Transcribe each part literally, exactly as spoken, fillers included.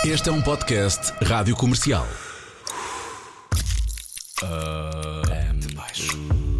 Este é um podcast Rádio Comercial. Uh, debaixo.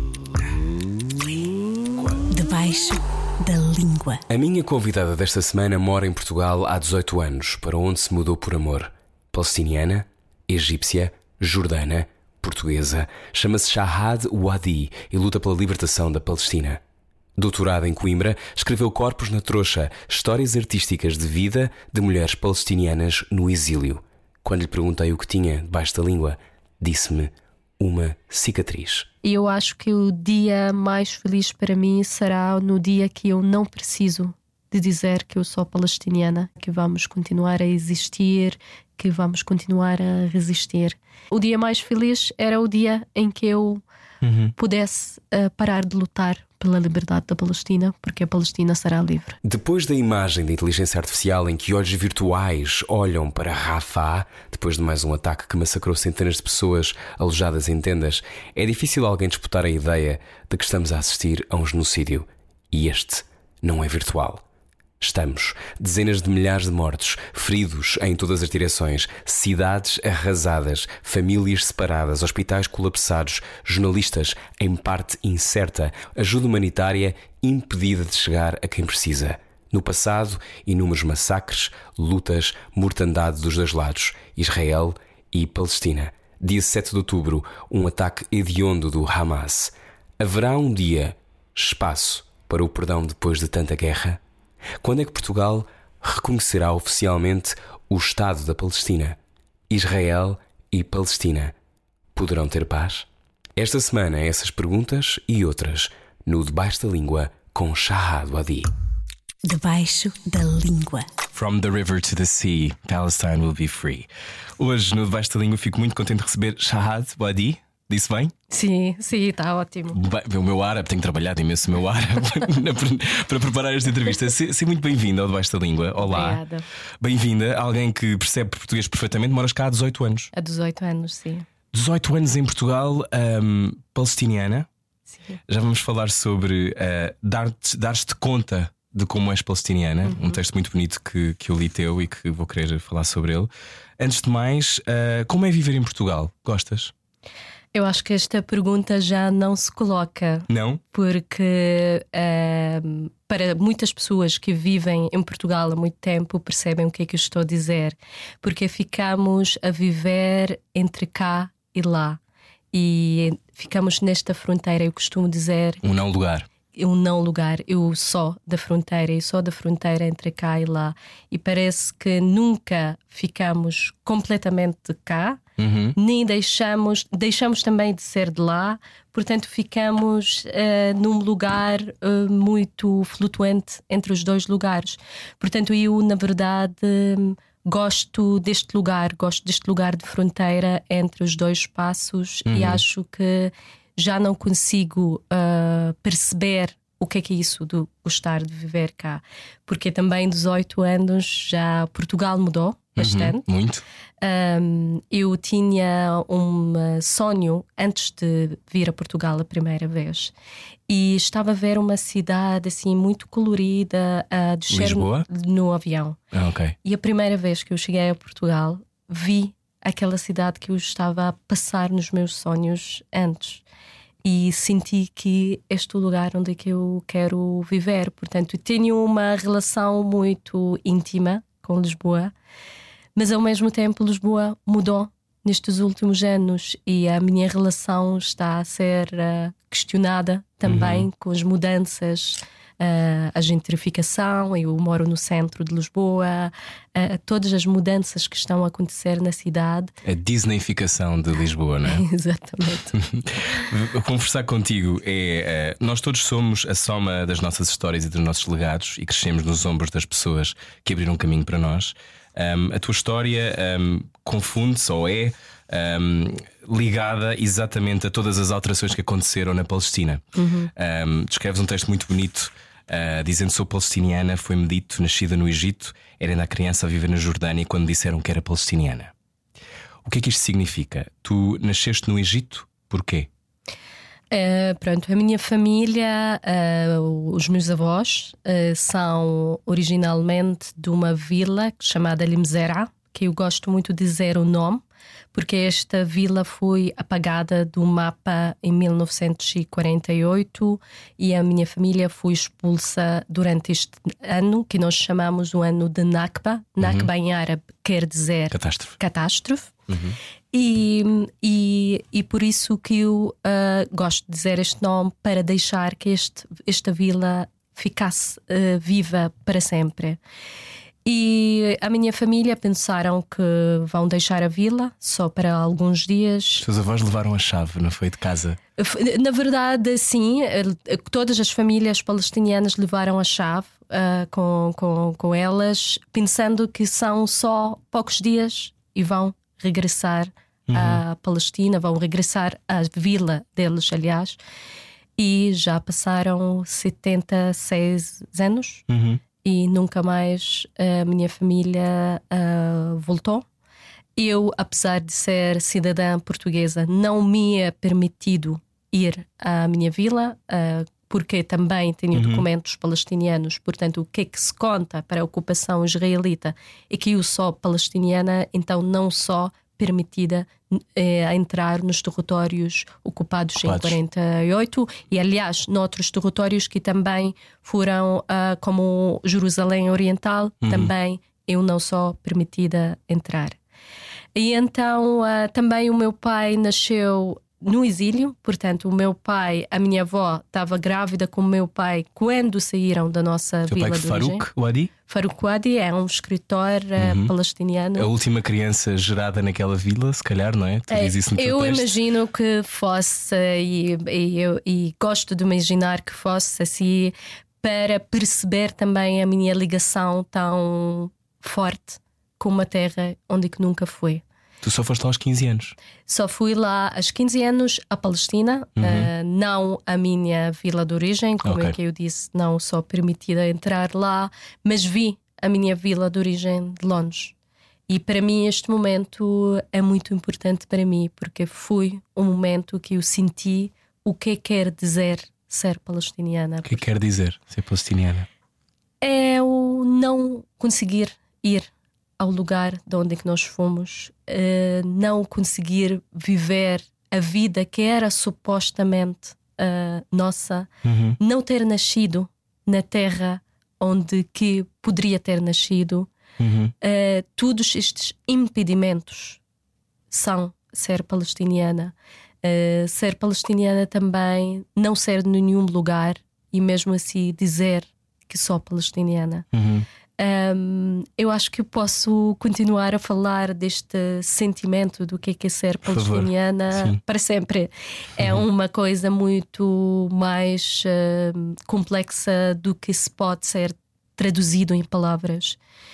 Debaixo da língua. A minha convidada desta semana mora em Portugal há dezoito anos, para onde se mudou por amor. Palestiniana, egípcia, jordana, portuguesa, chama-se Shahad Wadi e luta pela libertação da Palestina. Doutorada em Coimbra, escreveu Corpos na Trouxa, histórias artísticas de vida de mulheres palestinianas no exílio. Quando lhe perguntei o que tinha debaixo da língua, disse-me uma cicatriz. Eu acho que o dia mais feliz para mim será no dia que eu não preciso de dizer que eu sou palestiniana, que vamos continuar a existir, que vamos continuar a resistir. O dia mais feliz era o dia em que eu uhum. pudesse uh, parar de lutar pela liberdade da Palestina, porque a Palestina será livre. Depois da imagem da inteligência artificial em que olhos virtuais olham para Rafah, depois de mais um ataque que massacrou centenas de pessoas alojadas em tendas, é difícil alguém disputar a ideia de que estamos a assistir a um genocídio. E este não é virtual. Estamos, dezenas de milhares de mortos, feridos em todas as direções, cidades arrasadas, famílias separadas, hospitais colapsados, jornalistas em parte incerta, ajuda humanitária impedida de chegar a quem precisa. No passado, inúmeros massacres, lutas, mortandade dos dois lados, Israel e Palestina. Dia sete de outubro, um ataque hediondo do Hamas. Haverá um dia, espaço para o perdão depois de tanta guerra? Quando é que Portugal reconhecerá oficialmente o Estado da Palestina? Israel e Palestina poderão ter paz? Esta semana, essas perguntas e outras no Debaixo da Língua com Shahad Wadi. Debaixo da língua. From the river to the sea, Palestine will be free. Hoje, no Debaixo da Língua, fico muito contente de receber Shahad Wadi. Disse bem? Sim, sim, está ótimo. Bem, o meu árabe, tenho trabalhado imenso o meu árabe para preparar esta entrevista. Seja muito bem-vinda ao Debaixo da Língua. Olá. Obrigada. Bem-vinda, alguém que percebe português perfeitamente. Moras cá há dezoito anos. Há dezoito anos, sim. dezoito anos em Portugal, um, palestiniana. Sim. Já vamos falar sobre uh, dar-te, dar-te conta de como és palestiniana. Uhum. Um texto muito bonito que, que eu li teu e que vou querer falar sobre ele. Antes de mais, uh, como é viver em Portugal? Gostas? Eu acho que esta pergunta já não se coloca. Não? Porque uh, para muitas pessoas que vivem em Portugal há muito tempo percebem o que é que eu estou a dizer. Porque ficamos a viver entre cá e lá. E ficamos nesta fronteira, eu costumo dizer. Um não lugar. Um não lugar, eu sou da fronteira, eu sou da fronteira entre cá e lá. E parece que nunca ficamos completamente de cá. Uhum. Nem deixamos, deixamos também de ser de lá, portanto ficamos uh, num lugar uh, muito flutuante entre os dois lugares. Portanto, eu, na verdade, um, gosto deste lugar, gosto deste lugar de fronteira entre os dois espaços. Uhum. E acho que já não consigo uh, perceber o que é que é isso do gostar de viver cá, porque também dezoito anos já Portugal mudou bastante. Uhum, muito. Um, eu tinha um sonho antes de vir a Portugal a primeira vez e estava a ver uma cidade assim muito colorida a descer Lisboa? no avião. Ah, okay. E a primeira vez que eu cheguei a Portugal vi aquela cidade que eu estava a passar nos meus sonhos antes. E senti que este é o lugar onde é que eu quero viver. Portanto, tenho uma relação muito íntima com Lisboa, mas ao mesmo tempo Lisboa mudou nestes últimos anos e a minha relação está a ser uh, questionada também uhum. com as mudanças, uh, a gentrificação. Eu moro no centro de Lisboa, uh, todas as mudanças que estão a acontecer na cidade. A Disneyficação de Lisboa, não é? Exatamente. Conversar contigo é uh, nós todos somos a soma das nossas histórias e dos nossos legados e crescemos nos ombros das pessoas que abriram caminho para nós. Um, a tua história um, confunde-se ou é um, ligada exatamente a todas as alterações que aconteceram na Palestina. Uhum. Um, descreves um texto muito bonito uh, dizendo: sou palestiniana, foi-me dito, nascida no Egito, era ainda criança a viver na Jordânia quando disseram que era palestiniana. O que é que isto significa? Tu nasceste no Egito, porquê? Uh, pronto, a minha família, uh, os meus avós uh, são originalmente de uma vila chamada Limzera, que eu gosto muito de dizer o nome, porque esta vila foi apagada do mapa em mil novecentos e quarenta e oito e a minha família foi expulsa durante este ano, que nós chamamos o ano de Nakba. Nakba em árabe quer dizer Catástrofe. catástrofe. Uhum. E, e, e por isso que eu uh, gosto de dizer este nome, para deixar que este, esta vila ficasse uh, viva para sempre. E a minha família pensaram que vão deixar a vila só para alguns dias. Os teus avós levaram a chave, não foi, de casa? Na verdade, sim, todas as famílias palestinianas levaram a chave uh, com, com, com elas, pensando que são só poucos dias e vão regressar uhum. à Palestina, vão regressar à vila deles, aliás. E já passaram setenta e seis anos. Uhum. E nunca mais a minha família uh, voltou. Eu, apesar de ser cidadã portuguesa, não me é permitido ir à minha vila, uh, porque também tenho uhum. documentos palestinianos. Portanto, o que é que se conta para a ocupação israelita é que eu sou palestiniana, então não sou permitida eh, a entrar nos territórios ocupados, ocupados em quarenta e oito, e aliás noutros territórios que também foram uh, como Jerusalém Oriental, uhum. também eu não sou permitida entrar. E então uh, também o meu pai nasceu no exílio, portanto o meu pai, a minha avó estava grávida com o meu pai quando saíram da nossa Teu vila pai, de Farouk origem. Wadi? Farouk Wadi é um escritor uhum. uh, palestiniano. A última criança gerada naquela vila, se calhar, não é? Tu é, dizes isso no eu teu texto. imagino que fosse, e, e, eu, e gosto de imaginar que fosse assim, para perceber também a minha ligação tão forte com uma terra onde que nunca fui. Tu só foste lá aos quinze anos? Só fui lá aos quinze anos, a Palestina, uhum. uh, não a minha vila de origem, como okay. é que eu disse, não sou permitida entrar lá, mas vi a minha vila de origem de longe. E para mim este momento é muito importante para mim, porque foi um momento que eu senti o que quer dizer ser palestiniana. O que quer dizer ser palestiniana? É o não conseguir ir ao lugar de onde é que nós fomos, uh, não conseguir viver a vida que era supostamente uh, nossa, uhum. não ter nascido na terra onde que poderia ter nascido. Uhum. Uh, todos estes impedimentos são ser palestiniana. Uh, ser palestiniana também não ser de nenhum lugar e mesmo assim dizer que sou palestiniana. Uhum. Um, eu acho que eu posso continuar a falar deste sentimento do que é, que é ser palestiniana para sempre. É uhum. uma coisa muito mais uh, complexa do que se pode ser traduzido em palavras.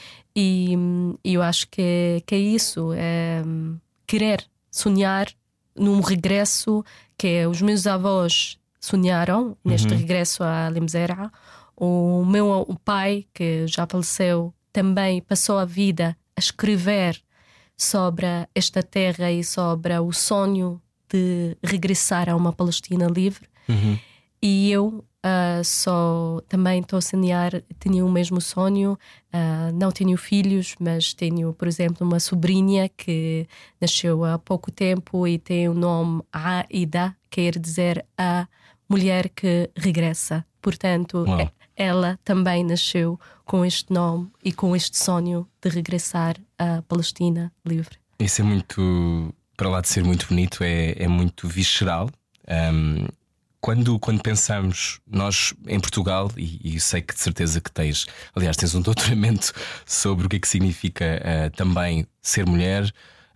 E um, eu acho que, que é isso: é um, querer sonhar num regresso que os meus avós sonharam, neste uhum. regresso a Lemzera. O meu o pai, que já faleceu, também passou a vida a escrever sobre esta terra e sobre o sonho de regressar a uma Palestina livre. Uhum. E eu uh, só também estou a sonhar, tenho o mesmo sonho. Uh, não tenho filhos, mas tenho, por exemplo, uma sobrinha que nasceu há pouco tempo e tem o nome Aida, quer dizer a mulher que regressa. Portanto, wow. ela também nasceu com este nome e com este sonho de regressar à Palestina livre. Isso é muito, para lá de ser muito bonito, é, é muito visceral. Um, quando, quando pensamos, nós em Portugal, e, e sei que de certeza que tens, aliás, tens um doutoramento sobre o que é que significa uh, também ser mulher.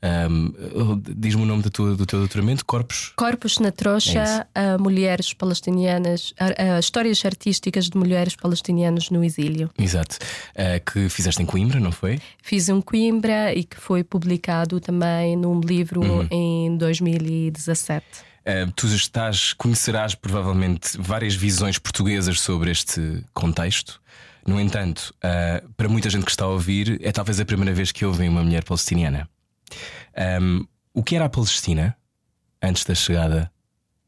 Um, diz-me o nome do teu, do teu doutoramento. Corpos Corpos na Trouxa, é uh, mulheres palestinianas, uh, uh, histórias artísticas de mulheres palestinianas no exílio. Exato, uh, que fizeste em Coimbra, não foi? Fiz em Coimbra e que foi publicado também num livro uhum. em dois mil e dezassete. Uh, tu estás, conhecerás provavelmente várias visões portuguesas sobre este contexto. No entanto, uh, para muita gente que está a ouvir, é talvez a primeira vez que ouvem uma mulher palestiniana. Um, o que era a Palestina antes da chegada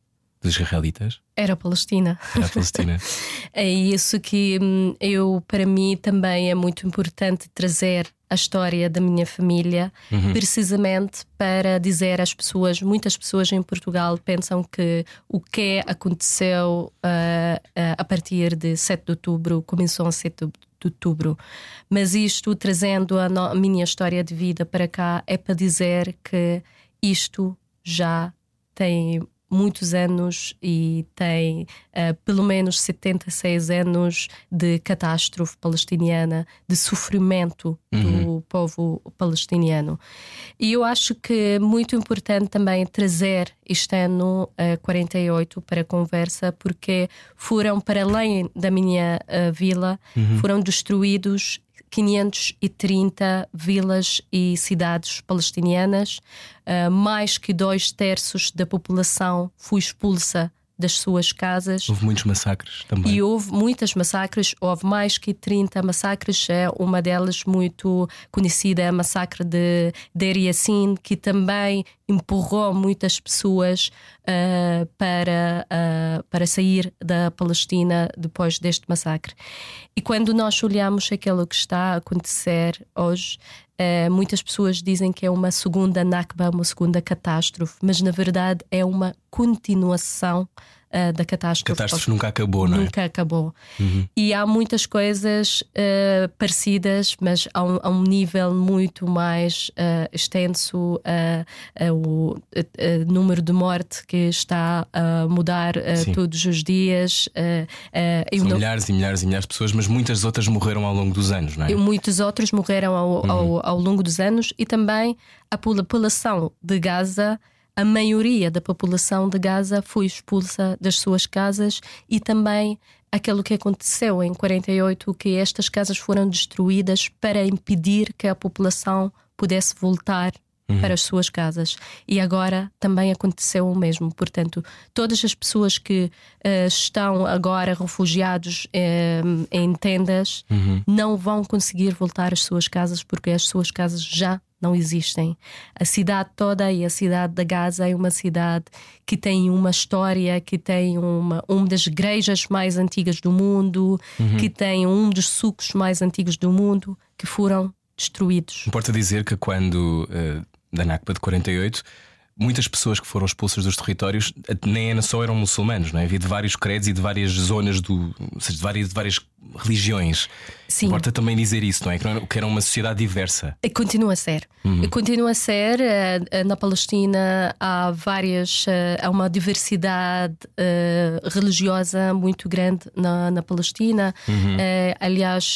dos israelitas? Era Palestina. Era a Palestina. É isso que hum, eu, para mim, também é muito importante trazer a história da minha família, uhum. precisamente para dizer às pessoas, muitas pessoas em Portugal pensam que o que aconteceu uh, uh, a partir de sete de outubro começou em sete de outubro, mas isto, trazendo a, no, a minha história de vida para cá, é para dizer que isto já tem muitos anos e tem uh, pelo menos setenta e seis anos de catástrofe palestiniana, de sofrimento uhum. do povo palestiniano. E eu acho que é muito importante também trazer este ano uh, quarenta e oito para a conversa, porque foram, para além da minha uh, vila, uhum. foram destruídos quinhentas e trinta vilas e cidades palestinianas, uh, mais que dois terços da população foi expulsa das suas casas. Houve muitos massacres também. E houve muitas massacres, houve mais que trinta massacres. É uma delas muito conhecida, a massacre de Deir Yassin, que também empurrou muitas pessoas uh, para, uh, para sair da Palestina depois deste massacre. E quando nós olhamos aquilo que está a acontecer hoje, uh, muitas pessoas dizem que é uma segunda Nakba, uma segunda catástrofe, mas na verdade é uma continuação Uh, da catástrofe. A catástrofe nunca acabou, não é? Nunca acabou. Uhum. E há muitas coisas uh, parecidas, mas a um, a um nível muito mais uh, extenso. Uh, uh, o uh, uh, número de morte que está a mudar uh, todos os dias. Uh, uh, São não... milhares e milhares e milhares de pessoas, mas muitas outras morreram ao longo dos anos, não é? E muitos outros morreram ao, uhum. ao, ao longo dos anos, e também a população de Gaza. A maioria da população de Gaza foi expulsa das suas casas, e também aquilo que aconteceu em quarenta e oito, que estas casas foram destruídas para impedir que a população pudesse voltar uhum. para as suas casas. E agora também aconteceu o mesmo. Portanto, todas as pessoas que uh, estão agora refugiados uh, em tendas uhum. não vão conseguir voltar às suas casas, porque as suas casas já não existem. A cidade toda, e a cidade da Gaza é uma cidade que tem uma história, que tem uma, uma das igrejas mais antigas do mundo, uhum. que tem um dos sucos mais antigos do mundo, que foram destruídos. Importa dizer que quando, uh, da Nakba de quarenta e oito, muitas pessoas que foram expulsas dos territórios nem só eram muçulmanos, não é? Havia de vários credos e de várias zonas, do, ou seja, de várias, de várias religiões. Sim. Importa também dizer isso, não é? Que era uma sociedade diversa. E continua a ser. Uhum. E continua a ser. Na Palestina há várias, há uma diversidade uh, religiosa muito grande na, na Palestina. Uhum. Uh, aliás,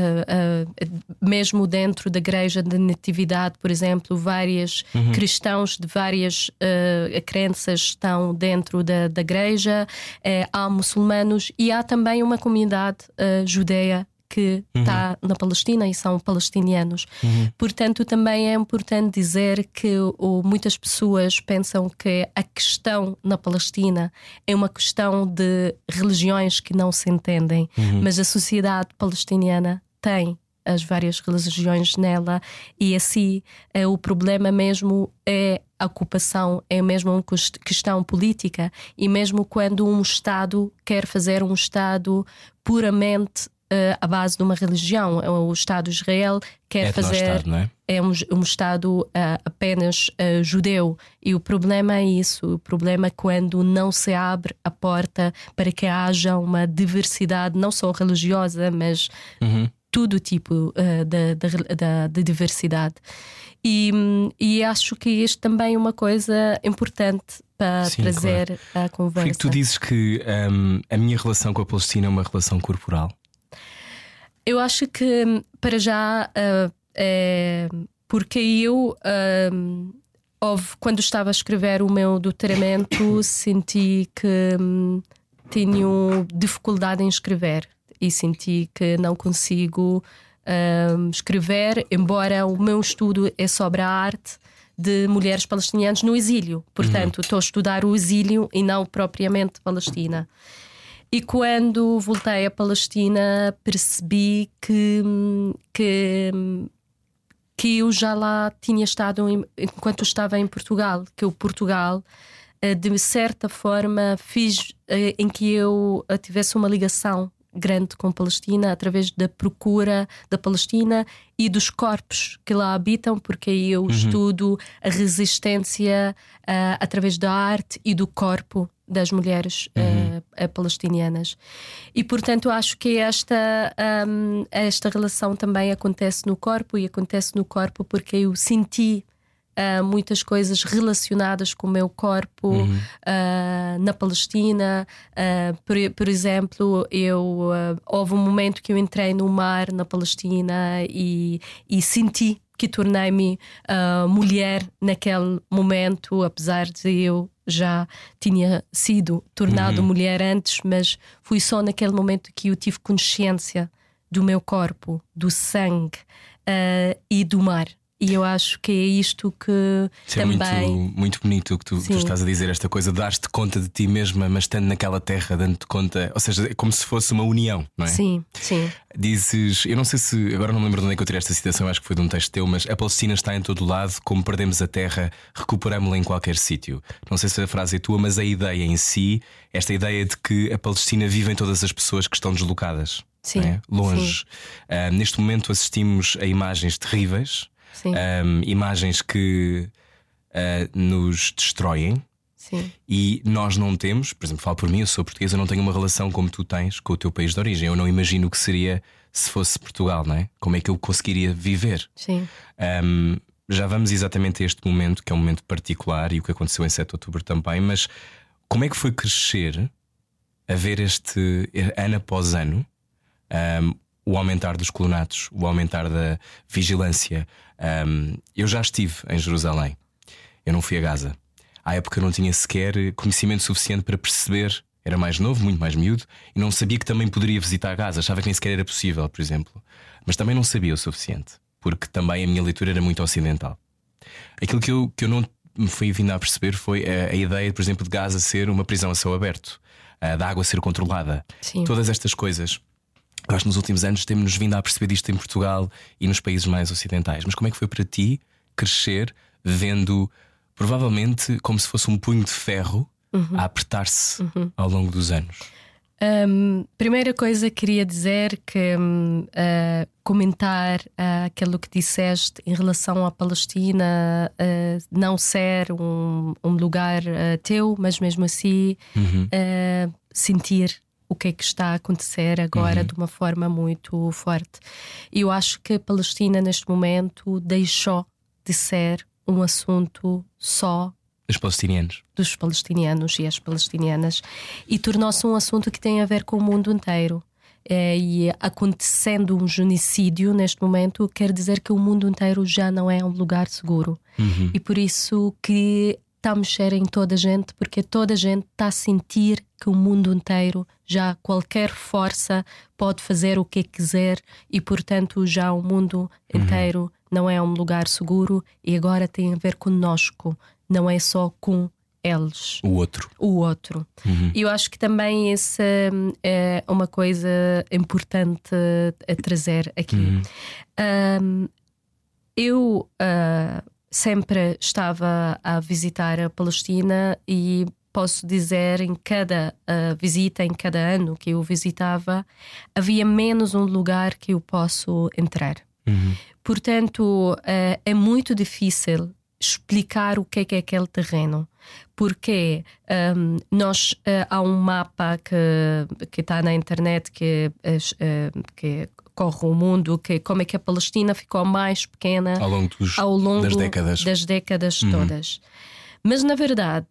uh, uh, mesmo dentro da igreja de Natividade, por exemplo, vários uhum. cristãos de várias uh, crenças estão dentro da, da igreja. Uh, há muçulmanos, e há também uma comunidade uh, judeia que está uhum. na Palestina, e são palestinianos. Uhum. Portanto, também é importante dizer que o, muitas pessoas pensam que a questão na Palestina é uma questão de religiões que não se entendem, uhum. mas a sociedade palestiniana tem as várias religiões nela, e assim é, o problema mesmo é a ocupação, é mesmo uma questão política. E mesmo quando um Estado quer fazer um Estado puramente uh, à base de uma religião, o Estado de Israel quer é fazer não é? é um, um Estado uh, apenas uh, judeu. E o problema é isso. O problema é quando não se abre a porta para que haja uma diversidade, não só religiosa, mas uhum. todo tipo uh, de, de, de, de diversidade. E, e acho que isto também é uma coisa importante para Sim, trazer claro. a conversa. Por que tu dizes que um, a minha relação com a Palestina é uma relação corporal? Eu acho que, para já, uh, é porque eu, uh, houve, quando estava a escrever o meu doutoramento, senti que um, tenho dificuldade em escrever. E senti que não consigo uh, escrever, embora o meu estudo é sobre a arte de mulheres palestinianas no exílio. Portanto, uhum. estou a estudar o exílio e não propriamente Palestina. E quando voltei à Palestina, percebi que, que, que eu já lá tinha estado em, enquanto estava em Portugal, que o Portugal de certa forma fiz em que eu tivesse uma ligação grande com a Palestina através da procura da Palestina e dos corpos que lá habitam, porque aí eu uhum. estudo a resistência uh, através da arte e do corpo das mulheres uhum. uh, palestinianas. E portanto acho que esta, um, esta relação também acontece no corpo, e acontece no corpo porque eu senti Uh, muitas coisas relacionadas com o meu corpo uhum. uh, na Palestina. Uh, por, por exemplo, eu, uh, houve um momento que eu entrei no mar na Palestina e, e senti que tornei-me uh, mulher naquele momento, apesar de eu já tinha sido tornado uhum. mulher antes, mas foi só naquele momento que eu tive consciência do meu corpo, do sangue uh, e do mar. E eu acho que é isto que Isso também... é muito, muito bonito o que tu, tu estás a dizer, esta coisa de dar-te conta de ti mesma, mas estando naquela terra, dando-te conta. Ou seja, é como se fosse uma união, não é? Sim, sim. Dizes, eu não sei se, agora não me lembro de onde é que eu tirei esta citação, acho que foi de um texto teu, mas a Palestina está em todo lado, como perdemos a terra, recuperámo-la em qualquer sítio. Não sei se a frase é tua, mas a ideia em si, esta ideia de que a Palestina vive em todas as pessoas que estão deslocadas, sim, é? Longe. Uh, neste momento assistimos a imagens terríveis. Um, imagens que uh, nos destroem. Sim. E nós não temos, por exemplo, falo por mim, eu sou português, eu não tenho uma relação como tu tens com o teu país de origem. Eu não imagino o que seria se fosse Portugal, não é? Como é que eu conseguiria viver? Sim. Um, já vamos exatamente a este momento, que é um momento particular, e o que aconteceu em sete de outubro também. Mas como é que foi crescer a ver este ano após ano um, o aumentar dos colonatos, o aumentar da vigilância? Um, eu já estive em Jerusalém, eu não fui a Gaza. À época eu não tinha sequer conhecimento suficiente para perceber. Era mais novo, muito mais miúdo, e não sabia que também poderia visitar Gaza. Achava que nem sequer era possível, por exemplo. Mas também não sabia o suficiente, porque também a minha leitura era muito ocidental. Aquilo que eu, que eu não me fui vindo a perceber foi a, a ideia, por exemplo, de Gaza ser uma prisão a céu aberto, a, da água ser controlada. Sim. Todas estas coisas. Eu acho que nos últimos anos temos-nos vindo a perceber isto em Portugal e nos países mais ocidentais. Mas como é que foi para ti crescer vendo, provavelmente, como se fosse um punho de ferro uhum. a apertar-se uhum. ao longo dos anos? Um, primeira coisa que queria dizer que um, uh, comentar uh, aquilo que disseste em relação à Palestina uh, não ser um, um lugar uh, teu, mas mesmo assim uhum. uh, sentir o que é que está a acontecer agora uhum. de uma forma muito forte. Eu acho que a Palestina neste momento deixou de ser um assunto só dos palestinianos, dos palestinianos e as palestinianas, e tornou-se um assunto que tem a ver com o mundo inteiro. É, e acontecendo um genocídio neste momento quer dizer que o mundo inteiro já não é um lugar seguro. Uhum. E por isso que está a mexer em toda a gente, porque toda a gente está a sentir que o mundo inteiro, já qualquer força pode fazer o que quiser, e portanto já o mundo inteiro uhum. não é um lugar seguro, e agora tem a ver conosco, não é só com eles. O outro. O outro. Uhum. E eu acho que também isso é uma coisa importante a trazer aqui. Uhum. Um, eu uh, sempre estava a visitar a Palestina, e posso dizer, em cada uh, visita, em cada ano que eu visitava, havia menos um lugar que eu posso entrar. Uhum. Portanto, uh, é muito difícil explicar o que é, que é aquele terreno, porque um, nós uh, há um mapa que que está na internet que, uh, que corre o mundo, que como é que a Palestina ficou mais pequena ao longo, dos, ao longo das décadas, das décadas uhum. todas. Mas na verdade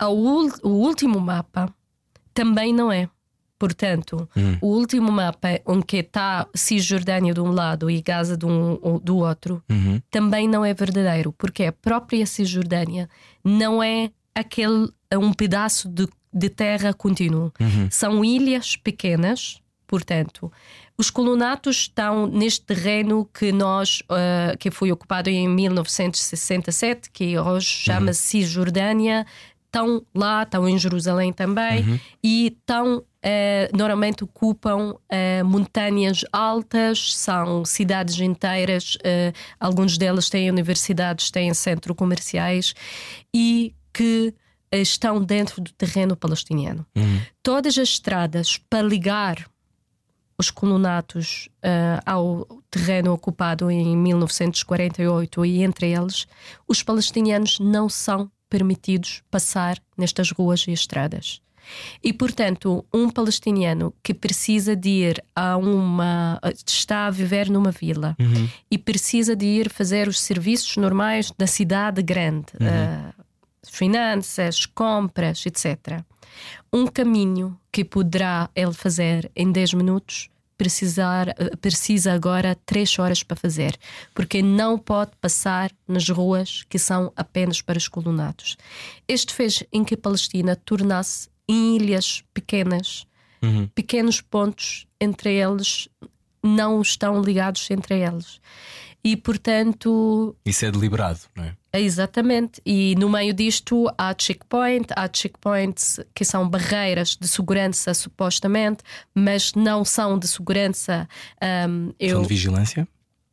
o último mapa também não é. Portanto, uhum. o último mapa onde está Cisjordânia de um lado e Gaza do, um, do outro uhum. também não é verdadeiro, porque a própria Cisjordânia não é aquele um pedaço de, de terra contínuo. Uhum. São ilhas pequenas. Portanto, os colonatos estão neste terreno que nós uh, que foi ocupado em mil novecentos e sessenta e sete, que hoje chama-se Cisjordânia. Estão lá, estão em Jerusalém também, uhum. e estão, uh, normalmente ocupam uh, montanhas altas, são cidades inteiras, uh, alguns delas têm universidades, têm centros comerciais, e que estão dentro do terreno palestiniano. Uhum. Todas as estradas para ligar os colonatos uh, ao terreno ocupado em mil novecentos e quarenta e oito, e entre eles, os palestinianos não são permitidos passar nestas ruas e estradas. E, portanto, um palestiniano que precisa de ir a uma... está a viver numa vila uhum. e precisa de ir fazer os serviços normais da cidade grande, uhum. uh, finanças, compras, etcétera. Um caminho que poderá ele fazer em dez minutos, precisar, precisa agora três horas para fazer, porque não pode passar nas ruas que são apenas para os colonatos. Este fez em que a Palestina tornasse em ilhas pequenas, uhum. pequenos pontos entre eles não estão ligados entre eles. E, portanto... Isso é deliberado, não é? Exatamente. E no meio disto há checkpoint, há checkpoints que são barreiras de segurança, supostamente, mas não são de segurança. Um, eu... São de vigilância?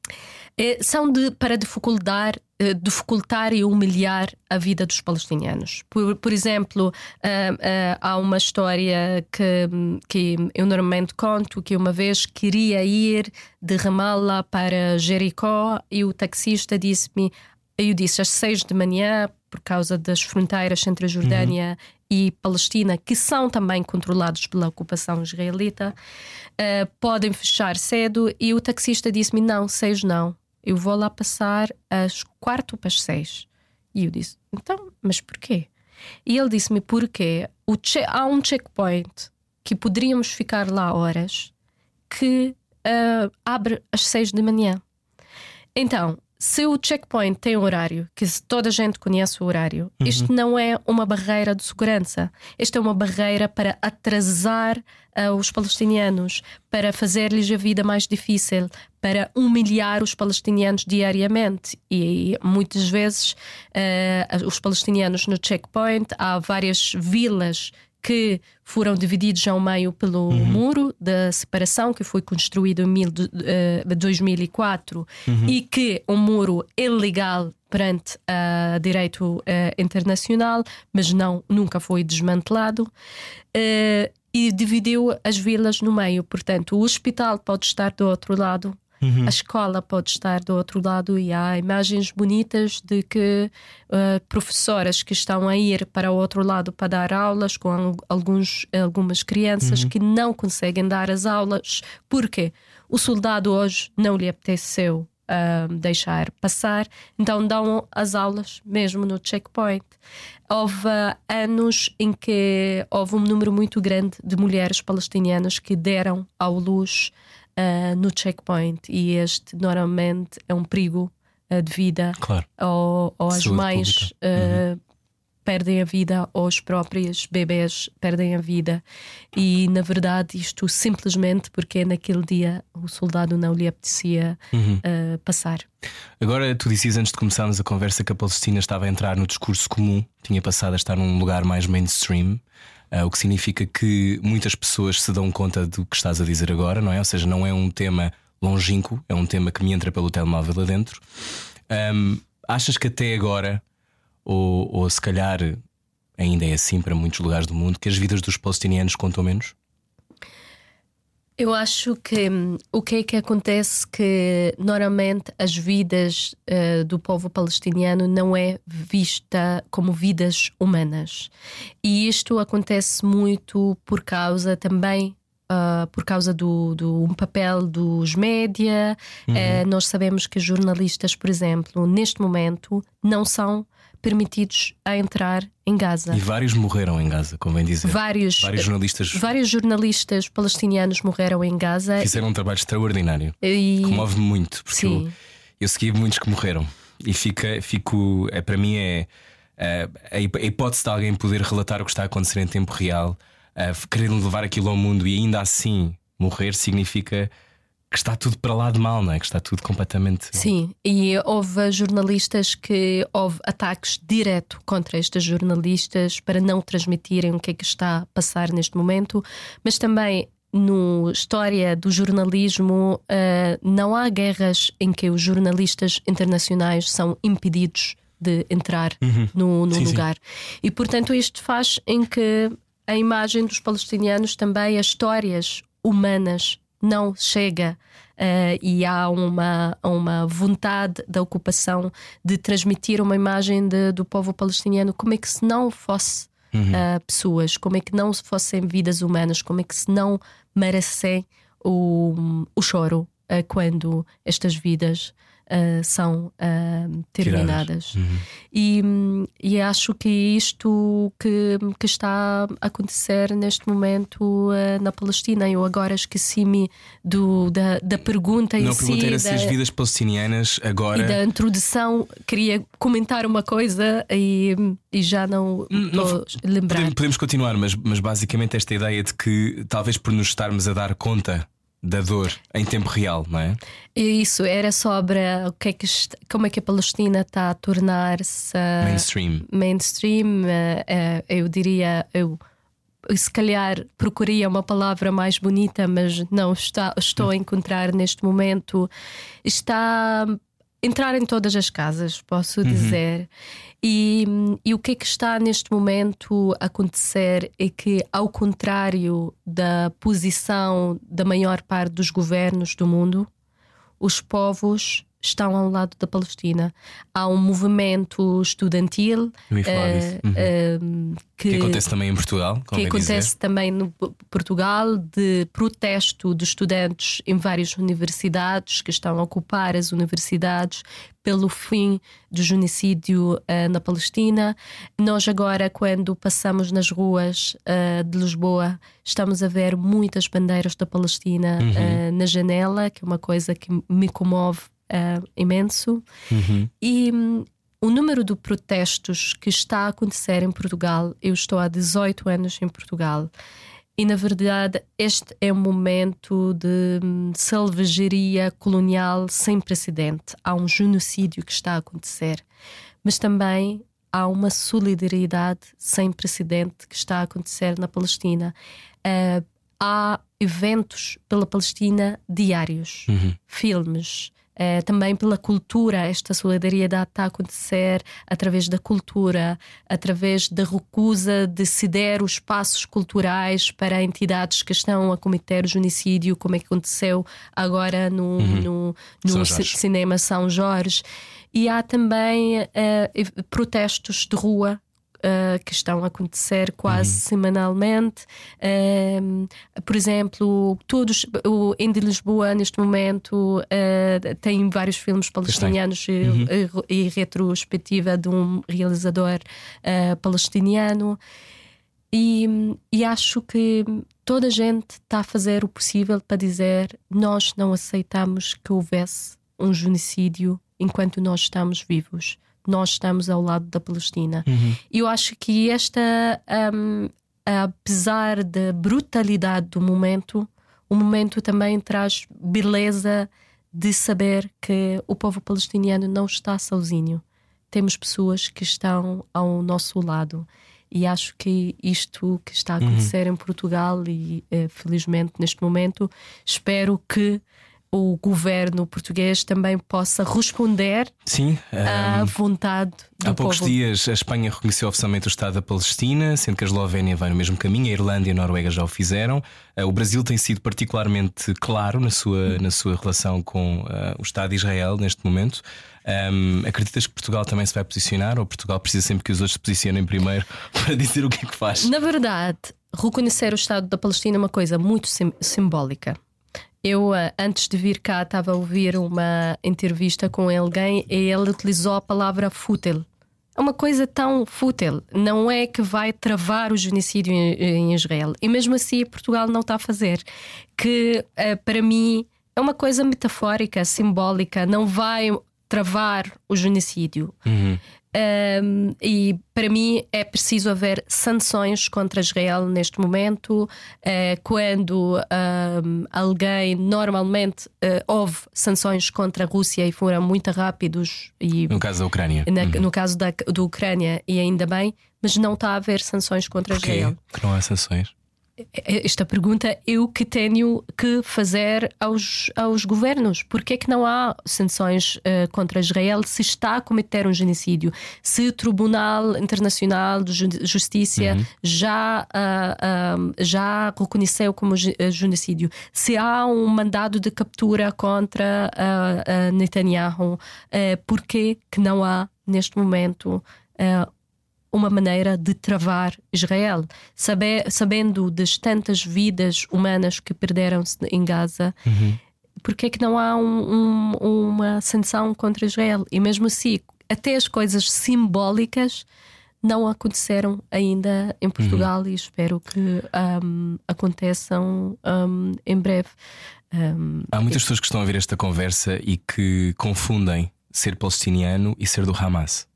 É, são de, para dificultar, dificultar e humilhar a vida dos palestinianos. Por, por exemplo, uh, uh, há uma história que, que eu normalmente conto, que uma vez queria ir de Ramallah para Jericó e o taxista disse-me, eu disse às seis de manhã, por causa das fronteiras entre a Jordânia uhum. e Palestina, que são também controlados pela ocupação israelita, uh, podem fechar cedo. E o taxista disse-me, não, seis não. Eu vou lá passar às quarto para as seis. E eu disse, então, mas porquê? E ele disse-me, porque o che- há um checkpoint que poderíamos ficar lá horas que uh, abre às seis de manhã. Então, se o checkpoint tem horário, que toda a gente conhece o horário, uhum. isto não é uma barreira de segurança. Isto é uma barreira para atrasar uh, os palestinianos, para fazer-lhes a vida mais difícil, para humilhar os palestinianos diariamente. E muitas vezes uh, os palestinianos no checkpoint, há várias vilas que foram divididos ao meio pelo uhum. muro da separação, que foi construído em mil, uh, dois mil e quatro uhum. e que é um muro ilegal perante o uh, direito uh, internacional, mas não, nunca foi desmantelado, uh, e dividiu as vilas no meio. Portanto, o hospital pode estar do outro lado, uhum. a escola pode estar do outro lado, e há imagens bonitas de que uh, professoras que estão a ir para o outro lado para dar aulas com alguns, algumas crianças uhum. que não conseguem dar as aulas porque o soldado hoje não lhe apeteceu uh, deixar passar, então dão as aulas mesmo no checkpoint. Houve anos em que houve um número muito grande de mulheres palestinianas que deram à luz Uh, no checkpoint, e este normalmente é um perigo uh, de vida, claro. ou, ou as mães uh, uhum. perdem a vida, ou os próprios bebês perdem a vida, e na verdade isto simplesmente porque naquele dia o soldado não lhe apetecia uhum. uh, passar. Agora, tu dizias antes de começarmos a conversa que a Palestina estava a entrar no discurso comum, tinha passado a estar num lugar mais mainstream. Uh, o que significa que muitas pessoas se dão conta do que estás a dizer agora, não é? Ou seja, não é um tema longínquo, é um tema que me entra pelo telemóvel adentro. Um, achas que até agora, ou, ou se calhar ainda é assim para muitos lugares do mundo, que as vidas dos palestinianos contam menos? Eu acho que hum, o que é que acontece que normalmente as vidas uh, do povo palestiniano não é vista como vidas humanas, e isto acontece muito por causa também uh, por causa do, do um papel dos média. Uhum. Uh, nós sabemos que jornalistas, por exemplo, neste momento não são permitidos a entrar em Gaza. E vários morreram em Gaza, convém dizer. Vários, vários jornalistas vários jornalistas palestinianos morreram em Gaza. Fizeram um trabalho extraordinário. E... Comove-me muito, porque Sim. eu, eu segui muitos que morreram. E fica, fico, é, para mim é, é a hipótese de alguém poder relatar o que está a acontecer em tempo real, é, querer levar aquilo ao mundo e ainda assim morrer, significa que está tudo para lá de mal, não é? Que está tudo completamente... Sim, e houve jornalistas que houve ataques direto contra estes jornalistas para não transmitirem o que é que está a passar neste momento, mas também na história do jornalismo uh, não há guerras em que os jornalistas internacionais são impedidos de entrar Uhum. no, no Sim, lugar. Sim. E portanto isto faz em que a imagem dos palestinianos também, as histórias humanas não chega. Uh, e há uma, uma vontade da ocupação de transmitir uma imagem de, do povo palestiniano como é que se não fosse uhum. uh, pessoas, como é que não fossem vidas humanas, como é que se não merecem o, o choro uh, quando estas vidas Uh, são uh, terminadas. Uhum. E, e acho que isto que, que está a acontecer neste momento uh, na Palestina. Eu agora esqueci-me do, da, da pergunta Não em si. Não perguntei se da, as vidas palestinianas agora. E da introdução, queria comentar uma coisa e, e já não estou a lembrar. Podemos, podemos continuar, mas, mas basicamente esta ideia de que talvez por nos estarmos a dar conta da dor em tempo real, não é? Isso, era sobre o que é que, como é que a Palestina está a tornar-se mainstream. Mainstream, eu diria, eu se calhar procuraria uma palavra mais bonita, mas não está, estou a encontrar neste momento. Está a entrar em todas as casas, posso dizer. Uhum. E, e o que é que está neste momento a acontecer é que, ao contrário da posição da maior parte dos governos do mundo, os povos estão ao lado da Palestina. Há um movimento estudantil uh, uhum. uh, que, que acontece também em Portugal, que acontece dizer. também no Portugal, de protesto de estudantes em várias universidades que estão a ocupar as universidades pelo fim do genocídio uh, na Palestina. Nós agora, quando passamos nas ruas uh, de Lisboa, estamos a ver muitas bandeiras da Palestina uhum. uh, na janela, que é uma coisa que me comove Uh, imenso. Uhum. E um, o número de protestos que está a acontecer em Portugal, eu estou há dezoito anos em Portugal, e na verdade este é um momento de um, selvageria colonial sem precedente. Há um genocídio que está a acontecer, mas também há uma solidariedade sem precedente que está a acontecer na Palestina. Uh, há eventos pela Palestina diários, uhum. filmes. Uh, também pela cultura, esta solidariedade está a acontecer através da cultura, através da recusa de ceder os espaços culturais para entidades que estão a cometer o genocídio, como é que aconteceu agora no, uhum. no, no São c- cinema São Jorge. E há também uh, protestos de rua Uh, que estão a acontecer quase uhum. semanalmente. Uh, por exemplo, todos o Indie Lisboa neste momento uh, tem vários filmes palestinianos uhum. e, e retrospectiva de um realizador uh, palestiniano. E, e acho que toda a gente está a fazer o possível para dizer: nós não aceitamos que houvesse um genocídio enquanto nós estamos vivos. Nós estamos ao lado da Palestina. Uhum. E eu acho que esta, um, apesar da brutalidade do momento, o momento também traz beleza de saber que o povo palestiniano não está sozinho. Temos pessoas que estão ao nosso lado. E acho que isto que está a acontecer uhum. em Portugal, e eh, felizmente neste momento, espero que o governo português também possa responder Sim, à um, vontade do há poucos povo. dias a Espanha reconheceu oficialmente o Estado da Palestina, sendo que a Eslovénia vai no mesmo caminho, a Irlanda e a Noruega já o fizeram. O Brasil tem sido particularmente claro na sua, na sua relação com uh, o Estado de Israel neste momento. Um, acreditas que Portugal também se vai posicionar, ou Portugal precisa sempre que os outros se posicionem primeiro para dizer o que é que faz? Na verdade, reconhecer o Estado da Palestina é uma coisa muito sim- simbólica. Eu, antes de vir cá, estava a ouvir uma entrevista com alguém e ele utilizou a palavra fútil. É uma coisa tão fútil. Não é que vai travar o genocídio em Israel. E mesmo assim Portugal não está a fazer. Que, para mim, é uma coisa metafórica, simbólica. Não vai travar o genocídio. Uhum. Um, e para mim é preciso haver sanções contra Israel neste momento. Uh, quando um, alguém normalmente uh, houve sanções contra a Rússia e foram muito rápidos, e no caso da Ucrânia na, uhum. no caso da do Ucrânia, e ainda bem, mas não está a haver sanções contra Porquê Israel. que não há sanções? esta pergunta eu que tenho que fazer aos, aos governos. Por que é que não há sanções uh, contra Israel se está a cometer um genocídio? Se o Tribunal Internacional de Justiça uhum. já, uh, uh, já reconheceu como genocídio? Se há um mandado de captura contra uh, uh, Netanyahu, uh, por que que não há neste momento uh, uma maneira de travar Israel, Saber, sabendo das tantas vidas humanas que perderam-se em Gaza? Uhum. Por que é que não há um, um, uma sanção contra Israel? E mesmo assim, até as coisas simbólicas não aconteceram ainda em Portugal, uhum. e espero que um, aconteçam um, em breve. Um, há muitas pessoas que estão a ouvir esta conversa e que confundem ser palestiniano e ser do Hamas.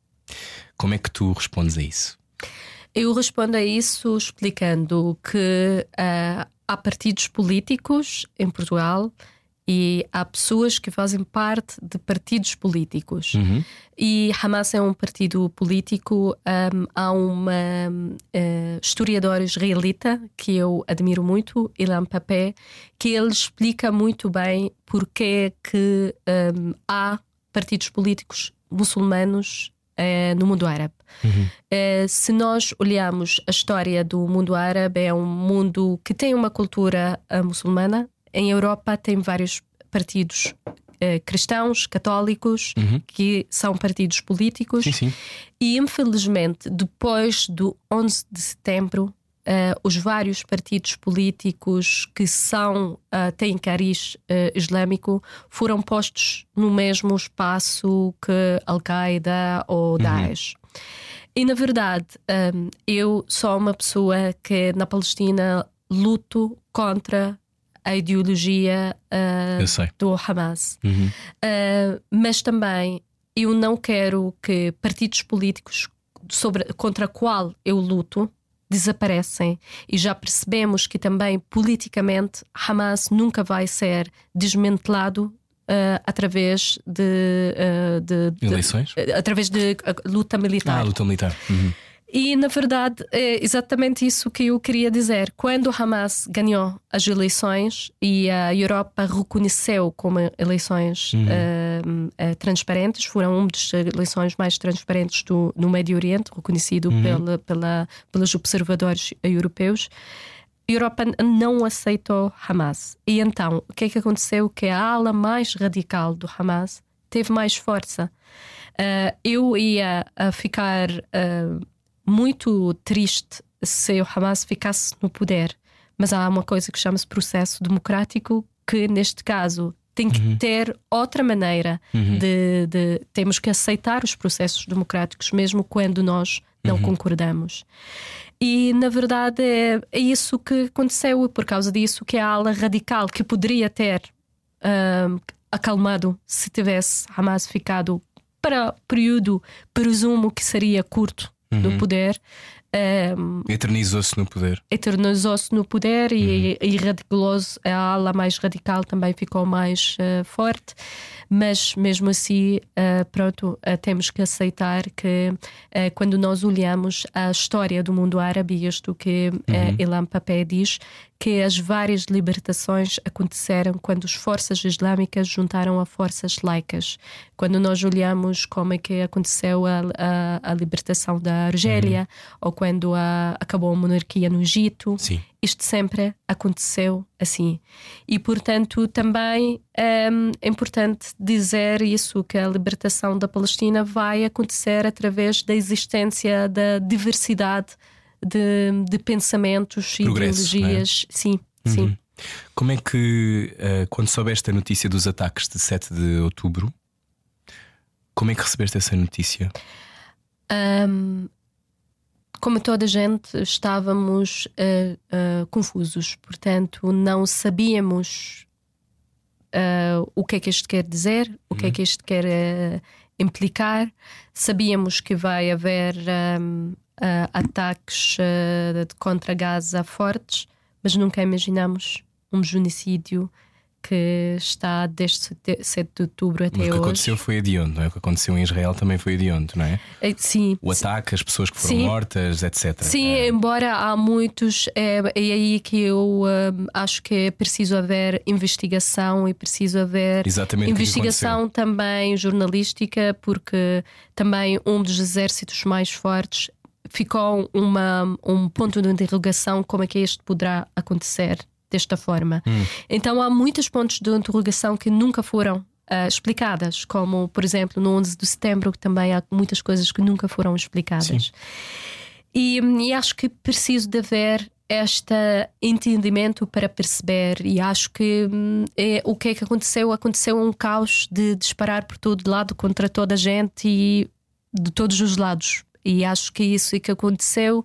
Como é que tu respondes a isso? Eu respondo a isso explicando que uh, há partidos políticos em Portugal e há pessoas que fazem parte de partidos políticos. Uhum. E Hamas é um partido político. Um, há uma uh, historiadora israelita que eu admiro muito, Ilan Pappé, que ele explica muito bem porque que um, há partidos políticos muçulmanos Uh, no mundo árabe. Uhum. Uh, se nós olharmos a história do mundo árabe, é um mundo que tem uma cultura uh, muçulmana. Em Europa tem vários partidos uh, cristãos, católicos, uhum. que são partidos políticos. Sim, sim. E infelizmente, depois do onze de setembro, Uh, os vários partidos políticos que são, uh, têm cariz uh, islâmico foram postos no mesmo espaço que Al-Qaeda ou uhum. Daesh. E na verdade, um, eu sou uma pessoa que na Palestina luto contra a ideologia uh, do Hamas. Uhum. Uh, mas também eu não quero que partidos políticos sobre, contra a qual eu luto desaparecem, e já percebemos que também politicamente Hamas nunca vai ser desmantelado uh, através de, uh, de, de eleições? De, através de uh, luta militar. Ah, luta militar. Uhum. E na verdade é exatamente isso que eu queria dizer. Quando Hamas ganhou as eleições e a Europa reconheceu como eleições uhum. uh, uh, transparentes, foram uma das eleições mais transparentes do, no Médio Oriente, reconhecido uhum. pela, pela, pelos observadores europeus, a Europa não aceitou Hamas. E então o que é que aconteceu? Que a ala mais radical do Hamas teve mais força. Uh, eu ia uh, ficar Uh, muito triste se o Hamas ficasse no poder, mas há uma coisa que chama-se processo democrático, que neste caso tem que uhum. ter outra maneira uhum. de, de temos que aceitar os processos democráticos mesmo quando nós não uhum. concordamos. E na verdade é, é isso que aconteceu, e por causa disso que a ala radical, que poderia ter uh, acalmado se tivesse Hamas ficado para período, presumo que seria curto, uhum. no poder, um, eternizou-se no poder eternizou-se no poder uhum. e, e radicalou-se. A ala mais radical também ficou mais uh, forte, mas mesmo assim uh, pronto, uh, temos que aceitar que uh, quando nós olhamos a história do mundo árabe, e isto que uh, uhum. Ilan Pappé diz, que as várias libertações aconteceram quando as forças islâmicas juntaram a forças laicas. Quando nós olhamos como é que aconteceu a, a, a libertação da Argélia, uhum. ou quando a, acabou a monarquia no Egito, sim. isto sempre aconteceu assim. E portanto também um, é importante dizer isso, que a libertação da Palestina vai acontecer através da existência da diversidade De, de pensamentos e progresso, ideologias. É? Sim, uhum. sim. Como é que, uh, quando soubeste a notícia dos ataques de sete de outubro, como é que recebeste essa notícia? Um, como toda a gente, estávamos uh, uh, confusos, portanto, não sabíamos uh, o que é que isto quer dizer, o que uhum. é que isto quer uh, implicar. Sabíamos que vai haver Um, Uh, ataques uh, contra Gaza fortes, mas nunca imaginamos um genocídio que está desde sete de outubro até hoje. O que aconteceu foi hediondo, não é? O que aconteceu em Israel também foi hediondo, não é? Sim. O ataque, as pessoas que foram Sim. mortas, etcétera. Sim, é. Embora há muitos, é, é aí que eu um, acho que é preciso haver investigação e preciso haver Exatamente investigação também jornalística, porque também um dos exércitos mais fortes ficou uma, um ponto de interrogação: como é que isto poderá acontecer desta forma? Hum. Então há muitos pontos de interrogação que nunca foram uh, explicadas, como por exemplo no onze de setembro, que também há muitas coisas que nunca foram explicadas. E, e acho que preciso de haver este entendimento para perceber, e acho que hum, é, o que é que aconteceu? Aconteceu um caos de disparar por todo lado contra toda a gente e de todos os lados, e acho que isso é que aconteceu.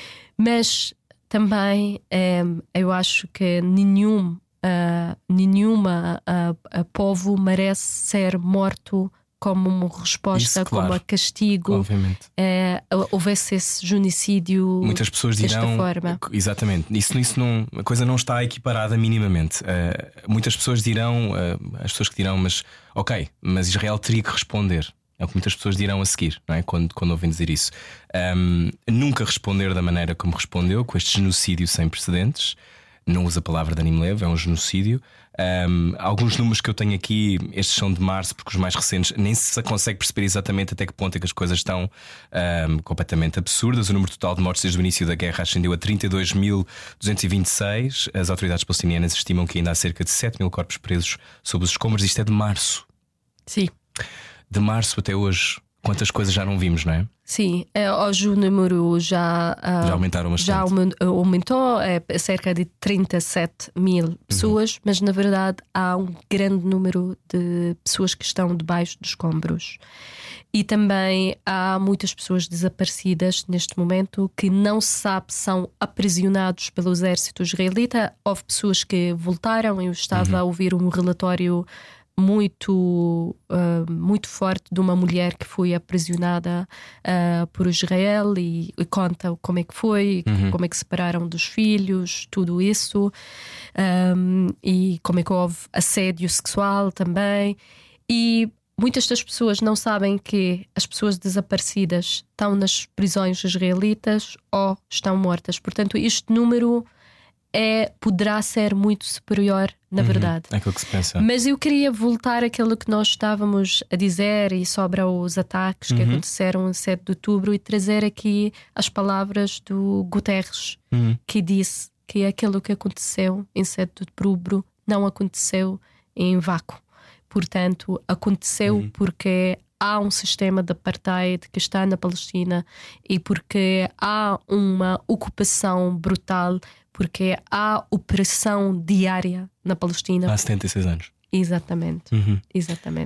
Mas também é, eu acho que nenhum, uh, nenhuma uh, uh, povo merece ser morto como uma resposta, isso, claro. como um castigo. Obviamente. Uh, houvesse esse genocídio. Muitas pessoas dirão. Forma. Exatamente. Isso, isso não, a coisa não está equiparada minimamente. Uh, muitas pessoas dirão, uh, as pessoas que dirão, mas ok, mas Israel teria que responder. É o que muitas pessoas dirão a seguir, não é? Quando, quando ouvem dizer isso. Um, nunca responder da maneira como respondeu, com este genocídio sem precedentes. Não usa a palavra de ânimo leve, é um genocídio. Um, alguns números que eu tenho aqui, estes são de março, porque os mais recentes nem se consegue perceber exatamente até que ponto é que as coisas estão um, completamente absurdas. O número total de mortes desde o início da guerra ascendeu a trinta e dois mil duzentos e vinte e seis. As autoridades palestinianas estimam que ainda há cerca de sete mil corpos presos sob os escombros. Isto é de março. Sim. De março até hoje, quantas coisas já não vimos, não é? Sim, hoje o número já, uh, já aumentaram bastante. Já aumentou, é cerca de trinta e sete mil pessoas, uhum. Mas na verdade há um grande número de pessoas que estão debaixo dos escombros. E também há muitas pessoas desaparecidas neste momento que não se sabe se são aprisionados pelo exército israelita. Houve pessoas que voltaram. Eu estava uhum. a ouvir um relatório muito, uh, muito forte de uma mulher que foi aprisionada uh, por Israel e, e conta como é que foi, uhum. como é que se separaram dos filhos, tudo isso, um, e como é que houve assédio sexual também. E muitas das pessoas não sabem que as pessoas desaparecidas estão nas prisões israelitas ou estão mortas. Portanto, este número É, poderá ser muito superior, na uhum, verdade. É aquilo que se pensa. Mas eu queria voltar àquilo que nós estávamos a dizer e sobre os ataques uhum. que aconteceram em sete de outubro e trazer aqui as palavras do Guterres, uhum. que disse que aquilo que aconteceu em sete de outubro não aconteceu em vácuo. Portanto, aconteceu uhum. porque há um sistema de apartheid que está na Palestina e porque há uma ocupação brutal, porque há opressão diária na Palestina. Há setenta e seis anos. Exatamente, uhum. exatamente.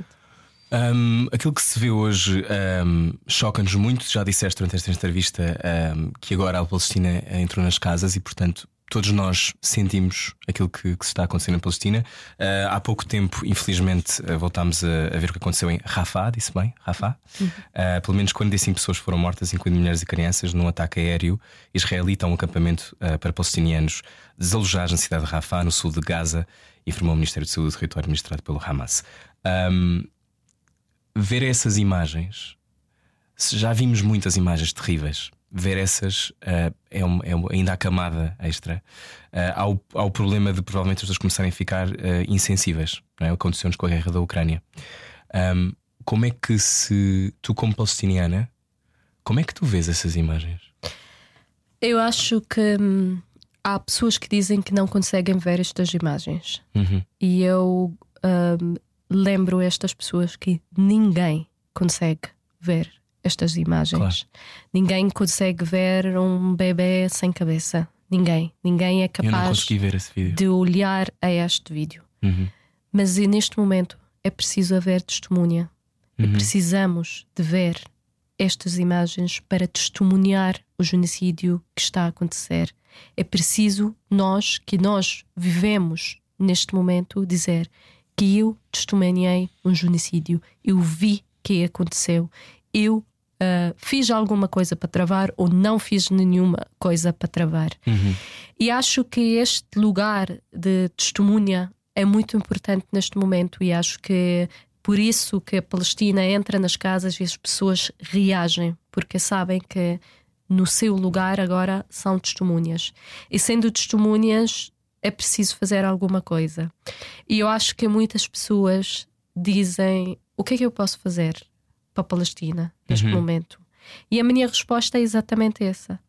Um, aquilo que se vê hoje um, choca-nos muito. Já disseste durante esta entrevista um, que agora a Palestina entrou nas casas e, portanto, todos nós sentimos aquilo que, que se está acontecendo na Palestina. Uh, há pouco tempo, infelizmente, uh, voltámos a, a ver o que aconteceu em Rafah. Disse bem? Rafah? Uhum. Uh, pelo menos quarenta e cinco pessoas foram mortas, incluindo mulheres e crianças, num ataque aéreo israelita a um acampamento uh, para palestinianos desalojados na cidade de Rafah, no sul de Gaza, informou o Ministério de Saúde do território administrado pelo Hamas. Um, ver essas imagens, já vimos muitas imagens terríveis. Ver essas uh, é, um, é um, ainda há camada extra. Uh, há, o, há o problema de provavelmente as pessoas começarem a ficar uh, insensíveis, não é? Aconteceu-nos com a guerra da Ucrânia. Um, como é que se tu, como palestiniana, como é que tu vês essas imagens? Eu acho que hum, há pessoas que dizem que não conseguem ver estas imagens, uhum. e eu hum, lembro estas pessoas que ninguém consegue ver estas imagens. Claro. Ninguém consegue ver um bebê sem cabeça. Ninguém. Ninguém é capaz Eu não consegui ver esse vídeo. de olhar a este vídeo. Uhum. Mas neste momento é preciso haver testemunha. Uhum. E precisamos de ver estas imagens para testemunhar o genocídio que está a acontecer. É preciso nós, que nós vivemos neste momento, dizer que eu testemunhei um genocídio. Eu vi que aconteceu. Eu Uh, fiz alguma coisa para travar ou não fiz nenhuma coisa para travar. Uhum. E acho que este lugar de testemunha é muito importante neste momento, e acho que por isso que a Palestina entra nas casas e as pessoas reagem, porque sabem que no seu lugar agora são testemunhas, e sendo testemunhas é preciso fazer alguma coisa. E eu acho que muitas pessoas dizem: o que é que eu posso fazer para a Palestina neste uhum. momento? E a minha resposta é exatamente essa.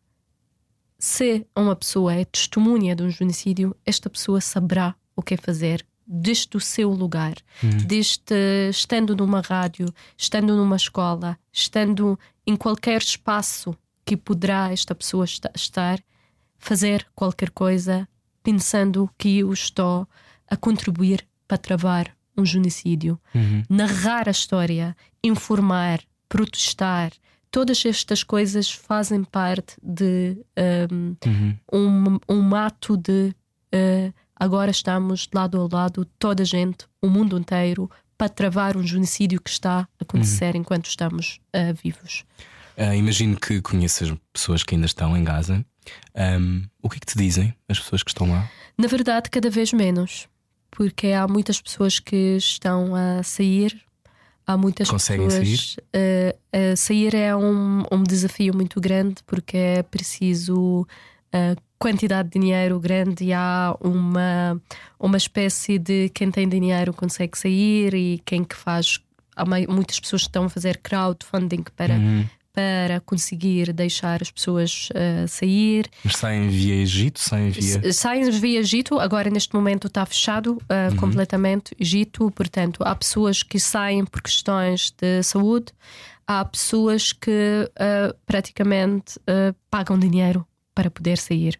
Se uma pessoa é testemunha de um genocídio, esta pessoa saberá o que fazer desde o seu lugar, uhum. desde estando numa rádio, estando numa escola, estando em qualquer espaço que poderá esta pessoa estar, fazer qualquer coisa, pensando que eu estou a contribuir para travar um genocídio. Uhum. Narrar a história, informar, protestar, todas estas coisas fazem parte de um, uhum. um, um ato de uh, agora estamos lado a lado, toda a gente, o mundo inteiro, para travar um genocídio que está a acontecer uhum. enquanto estamos uh, vivos. Uh, imagino que conheças pessoas que ainda estão em Gaza. Um, o que é que te dizem as pessoas que estão lá? Na verdade, cada vez menos, porque há muitas pessoas que estão a sair. Há muitas Conseguem pessoas. sair? Uh, uh, sair é um, um desafio muito grande, porque é preciso uh, quantidade de dinheiro grande, e há uma, uma espécie de quem tem dinheiro consegue sair, e quem que faz. Há muitas pessoas que estão a fazer crowdfunding para. Uhum. para conseguir deixar as pessoas uh, sair. Mas saem via Egito? Saem via... saem via Egito. Agora neste momento está fechado uh, uhum. completamente Egito. Portanto, há pessoas que saem por questões de saúde. Há pessoas que uh, praticamente uh, pagam dinheiro para poder sair,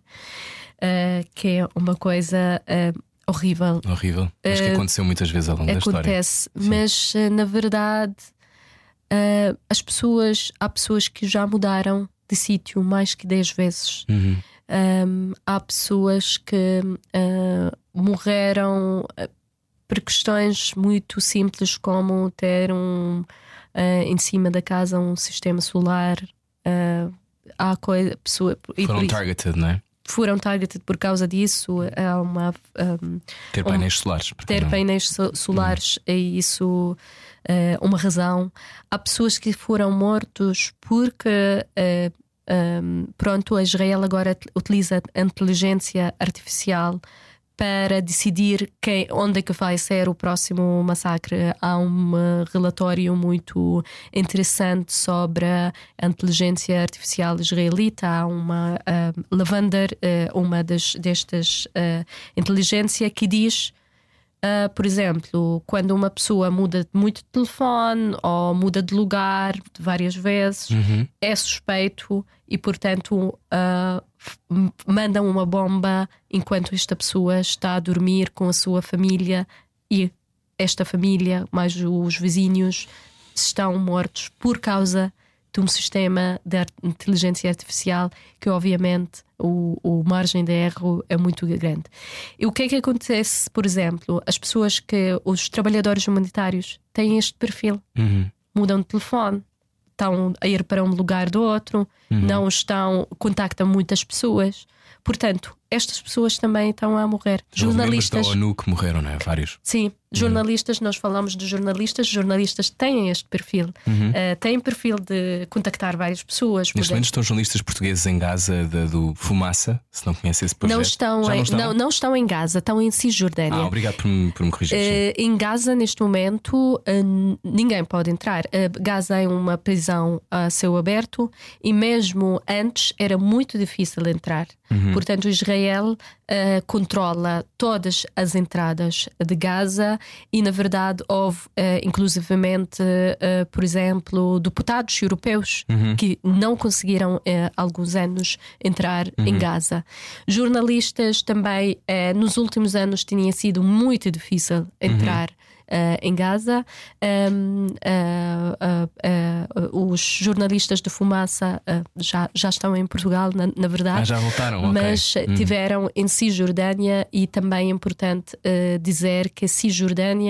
uh, que é uma coisa uh, horrível. Horrível. Acho que aconteceu muitas vezes ao longo acontece, da história. Acontece, mas uh, na verdade Uh, as pessoas, há pessoas que já mudaram de sítio mais que dez vezes. Uhum. Um, há pessoas que uh, morreram por questões muito simples, como ter um, uh, em cima da casa um sistema solar. Uh, há coisa, pessoa, Foram targeted, não é? Foram targeted por causa disso. Há uma, um, ter painéis um, solares. Ter não? painéis solares uhum. é isso. Uh, uma razão. Há pessoas que foram mortos porque uh, um, pronto, a Israel agora utiliza a inteligência artificial para decidir quem, onde é que vai ser o próximo massacre. Há um uh, relatório muito interessante sobre a inteligência artificial israelita. Há uma uh, Lavender, uh, uma das, destas uh, inteligência que diz Uh, por exemplo, quando uma pessoa muda muito de telefone ou muda de lugar várias vezes, uhum. é suspeito e, portanto, uh, mandam uma bomba enquanto esta pessoa está a dormir com a sua família, e esta família, mais os vizinhos, estão mortos por causa de um sistema de inteligência artificial que, obviamente, o, o margem de erro é muito grande. E o que é que acontece, por exemplo, as pessoas que, os trabalhadores humanitários têm este perfil, uhum. mudam de telefone, estão a ir para um lugar do outro, uhum. não estão, contactam muitas pessoas. Portanto, estas pessoas também estão a morrer. Jornalistas da ONU que morreram, não é? Vários. Sim, jornalistas, uhum. nós falamos de jornalistas. Jornalistas têm este perfil, uhum. uh, têm perfil de contactar várias pessoas. Neste momento estão jornalistas portugueses em Gaza de, do Fumaça, se não conhecem esse projeto. Não estão, Já em, não, estão? Não, não estão em Gaza, estão em Cisjordânia. Ah, obrigado por me, por me corrigir. Uh, em Gaza, neste momento, uh, ninguém pode entrar. Uh, Gaza é uma prisão a céu aberto, e mesmo antes era muito difícil entrar. Uhum. Portanto, Israel uh, controla todas as entradas de Gaza, e na verdade houve uh, inclusivamente, uh, por exemplo, deputados europeus uhum. que não conseguiram uh, há alguns anos entrar uhum. em Gaza. Jornalistas também, uh, nos últimos anos tinha sido muito difícil entrar uhum. Uh, em Gaza. Um, uh, uh, uh, os jornalistas de Fumaça uh, já, já estão em Portugal, na, na verdade. Ah, já voltaram, mas okay. tiveram uhum. em Cisjordânia, e também é importante uh, dizer que a Cisjordânia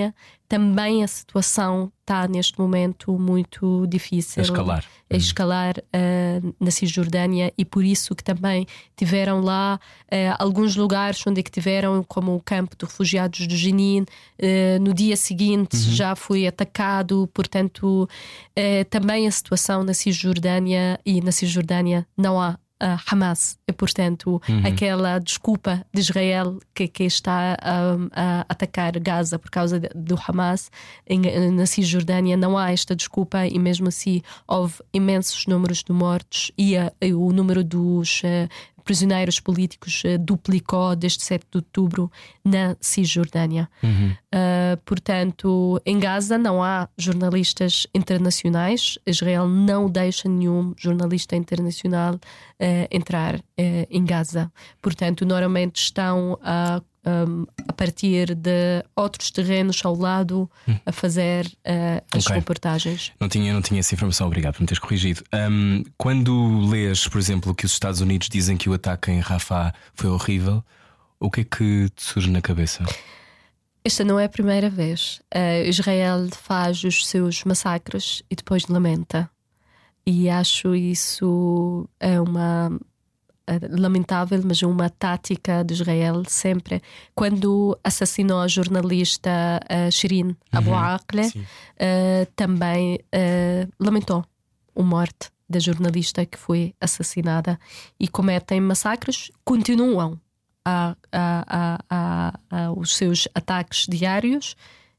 também a situação está neste momento muito difícil a escalar, a escalar uh, na Cisjordânia, e por isso que também tiveram lá uh, alguns lugares onde é que tiveram, como o campo de refugiados de Jenin, uh, no dia seguinte uhum. já foi atacado. Portanto, uh, também a situação na Cisjordânia, e na Cisjordânia não há Uh, Hamas, e portanto uhum. aquela desculpa de Israel que, que está um, a atacar Gaza por causa de, do Hamas em, na Cisjordânia, não há esta desculpa, e mesmo assim houve imensos números de mortos, e, a, e o número dos uh, prisioneiros políticos uh, duplicou desde sete de outubro na Cisjordânia. Uhum. Uh, portanto, em Gaza não há jornalistas internacionais. Israel não deixa nenhum jornalista internacional uh, entrar uh, em Gaza. Portanto, normalmente estão a Um, a partir de outros terrenos ao lado hum. a fazer uh, as okay. reportagens. Não tinha, não tinha essa informação, obrigado por me teres corrigido. Um, quando lês, por exemplo, que os Estados Unidos dizem que o ataque em Rafah foi horrível, o que é que te surge na cabeça? Esta não é a primeira vez. Uh, Israel faz os seus massacres e depois lamenta. E acho isso é uma lamentável, mas uma tática de Israel sempre. Quando assassinou a jornalista uh, Shirin Abu Akleh, uhum. uh, também uh, lamentou a morte da jornalista que foi assassinada, e cometem massacres, continuam a, a, a, a, a, os seus ataques diários,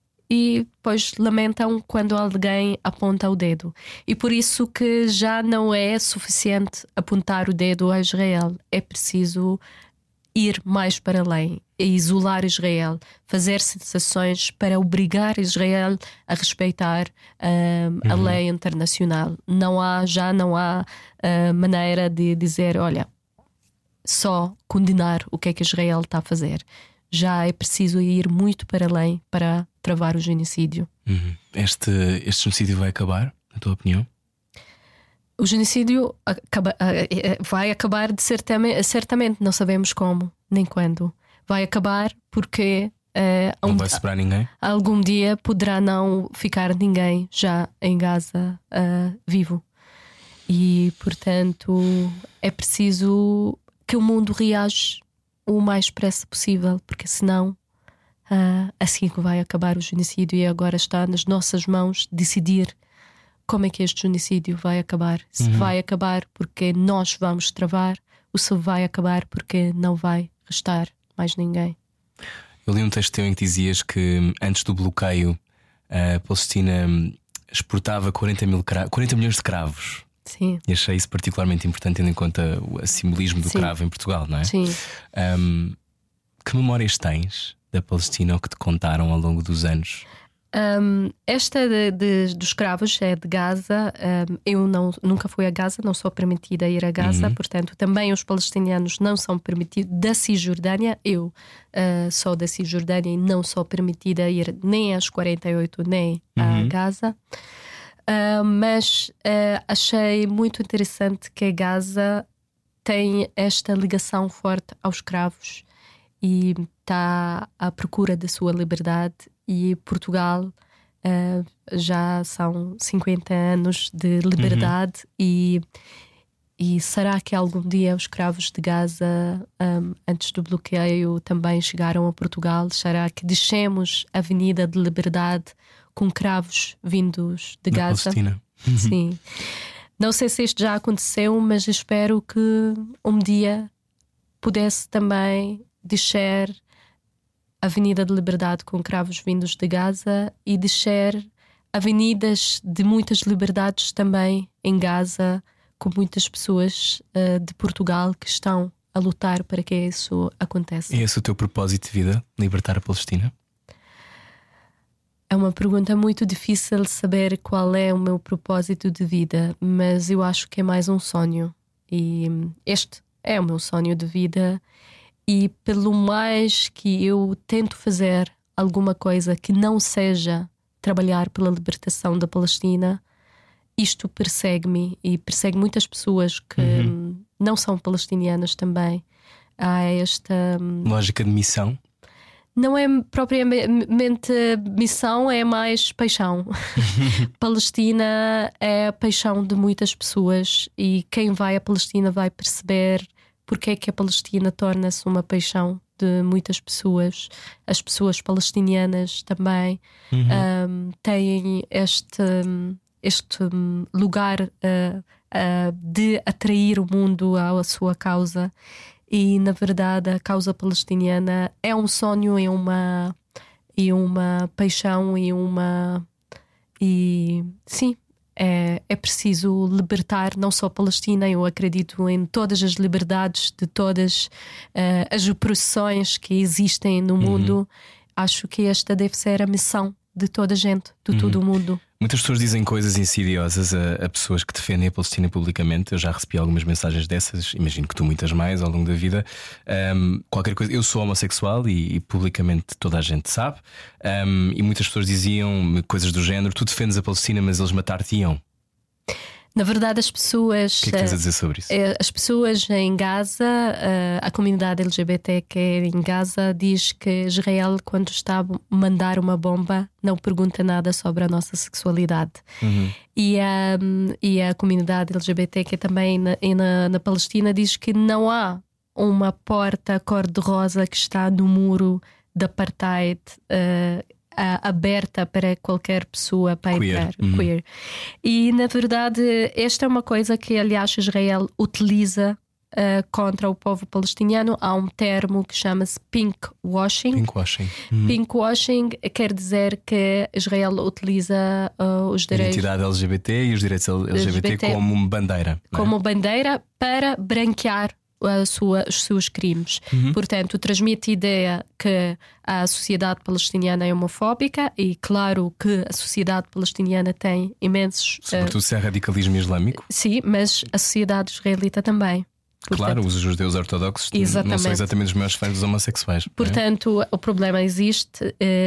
e depois lamentam quando alguém aponta o dedo. E por isso que já não é suficiente apontar o dedo a Israel. É preciso ir mais para além, isolar Israel, fazer citações para obrigar Israel a respeitar uh, uhum. a lei internacional. Não há, já não há uh, maneira de dizer, olha, só condenar o que é que Israel está a fazer. Já é preciso ir muito para além para travar o genocídio. Uhum. Este, este genocídio vai acabar, na tua opinião? O genocídio acaba, vai acabar de certamente, certamente, não sabemos como nem quando. Vai acabar porque uh, não um, vai sobrar ninguém? Algum dia poderá não ficar ninguém já em Gaza uh, vivo. E portanto é preciso que o mundo reaja o mais depressa possível, porque senão uh, assim que vai acabar o genocídio, e agora está nas nossas mãos decidir como é que este genocídio vai acabar. Se uhum. vai acabar porque nós vamos travar, ou se vai acabar porque não vai restar mais ninguém. Eu li um texto teu em que dizias que antes do bloqueio a Palestina exportava quarenta, mil cra... quarenta milhões de cravos. Sim. E achei isso particularmente importante, tendo em conta o simbolismo do Sim. cravo em Portugal, não é? Sim. Um, que memórias tens da Palestina, ou que te contaram ao longo dos anos? Um, esta de, de, dos cravos é de Gaza. Um, eu não, nunca fui a Gaza, não sou permitida a ir a Gaza, uhum. portanto, também os palestinianos não são permitidos. Da Cisjordânia, eu uh, sou da Cisjordânia e não sou permitida a ir nem às quarenta e oito nem uhum. a Gaza. Uh, mas uh, achei muito interessante que a Gaza tem esta ligação forte aos escravos e está à procura da sua liberdade. E Portugal uh, já são cinquenta anos de liberdade. Uhum. e, e será que algum dia os escravos de Gaza, um, antes do bloqueio, também chegaram a Portugal? Será que descemos a Avenida de Liberdade com cravos vindos de da Gaza? Palestina. Sim. Não sei se isto já aconteceu, mas espero que um dia pudesse também descer a Avenida de Liberdade com cravos vindos de Gaza e descer avenidas de muitas liberdades também em Gaza, com muitas pessoas uh, de Portugal que estão a lutar para que isso aconteça. É esse o teu propósito de vida? Libertar a Palestina? É uma pergunta muito difícil saber qual é o meu propósito de vida, mas eu acho que é mais um sonho. E este é o meu sonho de vida. E pelo mais que eu tento fazer alguma coisa que não seja trabalhar pela libertação da Palestina, isto persegue-me e persegue muitas pessoas que uhum. não são palestinianas também. Há esta lógica de missão? Não é propriamente missão, é mais paixão. Palestina é a paixão de muitas pessoas, e quem vai à Palestina vai perceber porque é que a Palestina torna-se uma paixão de muitas pessoas. As pessoas palestinianas também uhum. um, têm este, este lugar uh, uh, de atrair o mundo à sua causa. E na verdade a causa palestiniana é um sonho, é uma, e uma paixão e uma e sim, é, é preciso libertar não só a Palestina. Eu acredito em todas as liberdades de todas uh, as opressões que existem no mundo. Uhum. Acho que esta deve ser a missão de toda a gente, de uhum. todo o mundo. Muitas pessoas dizem coisas insidiosas a, a pessoas que defendem a Palestina publicamente. Eu já recebi algumas mensagens dessas, imagino que tu muitas mais ao longo da vida. Um, qualquer coisa, eu sou homossexual e, e publicamente toda a gente sabe. Um, e muitas pessoas diziam coisas do género: tu defendes a Palestina, mas eles matar-te-iam. Na verdade, as pessoas. O que é que tens a dizer sobre isso? As pessoas em Gaza, a comunidade L G B T Q em Gaza, diz que Israel, quando está a mandar uma bomba, não pergunta nada sobre a nossa sexualidade. Uhum. E, a, e a comunidade L G B T Q também na, na, na Palestina diz que não há uma porta cor-de-rosa que está no muro da apartheid. Uh, aberta para qualquer pessoa para queer. entrar Uhum. queer. E na verdade esta é uma coisa que aliás Israel utiliza uh, contra o povo palestiniano. Há um termo que chama-se pink washing. Pink washing. Uhum. Pink washing quer dizer que Israel utiliza uh, os direitos, a identidade L G B T e os direitos L G B T, L G B T como bandeira, como é? bandeira para branquear A sua, os seus crimes. Uhum. Portanto, transmite a ideia que a sociedade palestiniana é homofóbica, e claro que a sociedade palestiniana tem imensos. Sobretudo uh, se é radicalismo islâmico. Sim, mas a sociedade israelita também. Portanto, claro, os judeus ortodoxos exatamente. não são exatamente os maiores fãs dos homossexuais. Portanto, é? O problema existe, uh,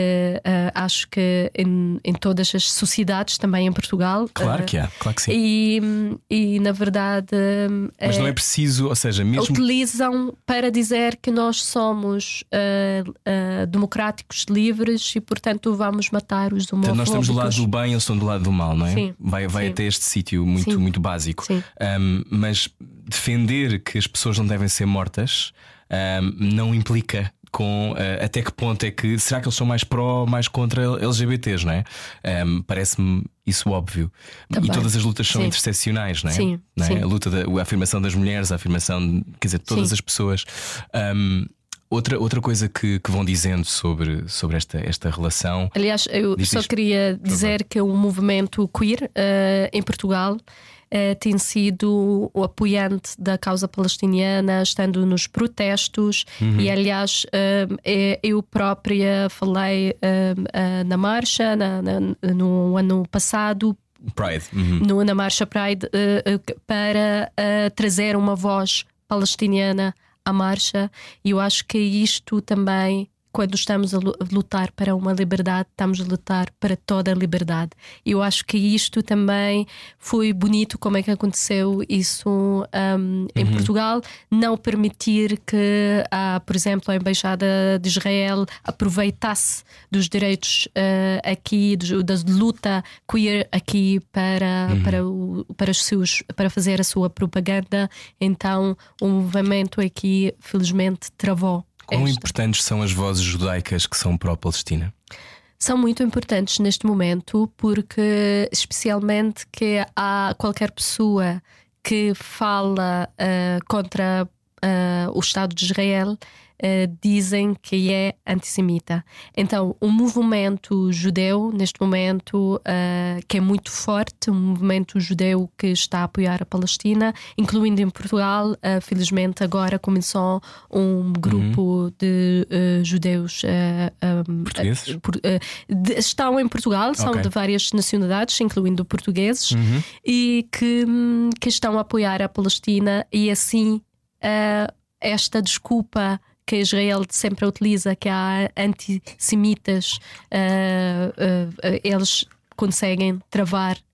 uh, acho que em, em todas as sociedades, também em Portugal. Claro uh, que há, claro que sim. E, e na verdade. Uh, Mas não é preciso, ou seja, mesmo. Utilizam para dizer que nós somos uh, uh, democráticos, livres, e portanto vamos matar os homofóbicos. Então, nós estamos do lado do bem, eles estão do lado do mal, não é? Sim, vai vai sim. até este sítio muito, muito básico. Um, mas defender que as pessoas não devem ser mortas um, não implica com uh, até que ponto é que. Será que eles são mais pró, mais contra L G B Ts, não é? Um, parece-me isso óbvio. Também. E todas as lutas são sim. interseccionais, não é? Sim, não é? sim. A luta da a afirmação das mulheres, a afirmação, quer dizer, de todas sim. as pessoas. Um, Outra, outra coisa que, que vão dizendo sobre, sobre esta, esta relação. Aliás, eu diz só isto. queria dizer que o movimento queer uh, em Portugal uh, tem sido o apoiante da causa palestiniana, estando nos protestos. Uhum. E aliás, uh, eu própria falei uh, uh, na marcha na, na, no ano passado. Pride. Uhum. No, na marcha Pride, uh, uh, para uh, trazer uma voz palestiniana à marcha. E eu acho que isto também, quando estamos a lutar para uma liberdade, estamos a lutar para toda a liberdade. E eu acho que isto também foi bonito, como é que aconteceu isso um, em uhum. Portugal. Não permitir que, a, por exemplo, a Embaixada de Israel aproveitasse dos direitos uh, aqui, da luta queer aqui para, uhum. para, o, para, os seus, para fazer a sua propaganda. Então o movimento aqui, felizmente, travou. Quão Esta. importantes são as vozes judaicas que são pró-Palestina? São muito importantes neste momento, porque especialmente que há qualquer pessoa que fala uh, contra uh, o Estado de Israel, uh, dizem que é antissemita. Então o movimento judeu neste momento, uh, que é muito forte, um movimento judeu que está a apoiar a Palestina, incluindo em Portugal. Uh, felizmente agora começou um grupo uhum. de uh, judeus uh, um, portugueses uh, por, uh, de, estão em Portugal, são okay. de várias nacionalidades, incluindo portugueses, uhum. e que, que estão a apoiar a Palestina. E assim uh, esta desculpa que Israel sempre utiliza, que há antissemitas, uh, uh, uh, eles conseguem travar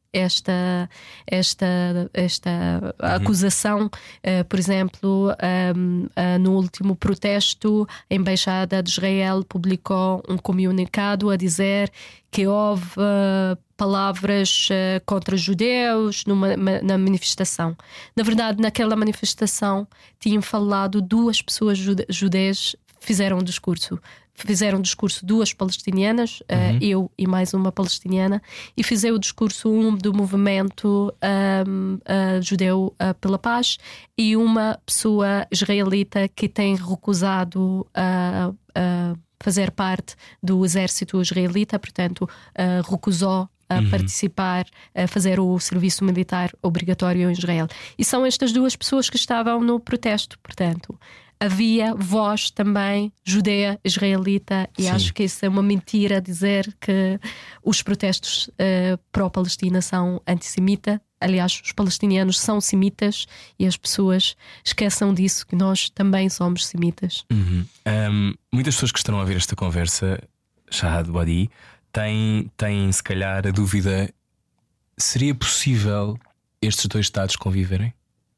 esta, esta, esta uhum. acusação. Uh, por exemplo, um, uh, no último protesto, a Embaixada de Israel publicou um comunicado a dizer que houve uh, palavras uh, contra judeus numa, na manifestação. Na verdade, naquela manifestação tinham falado duas pessoas jude- judeias fizeram um discurso. Fizeram um discurso duas palestinianas, uhum. uh, eu e mais uma palestiniana, e fizeram o discurso um do movimento um, uh, judeu uh, pela paz, e uma pessoa israelita que tem recusado uh, uh, fazer parte do exército israelita, portanto, uh, recusou a uhum. participar, a fazer o serviço militar obrigatório em Israel. E são estas duas pessoas que estavam no protesto, portanto. Havia voz também judeia, israelita, e Sim. acho que isso é uma mentira dizer que os protestos uh, pró-Palestina são antissemitas. Aliás, os palestinianos são semitas e as pessoas esqueçam disso, que nós também somos semitas. Uhum. Um, muitas pessoas que estão a ver esta conversa, Shahad Badi, têm, têm se calhar a dúvida: seria possível estes dois Estados conviverem?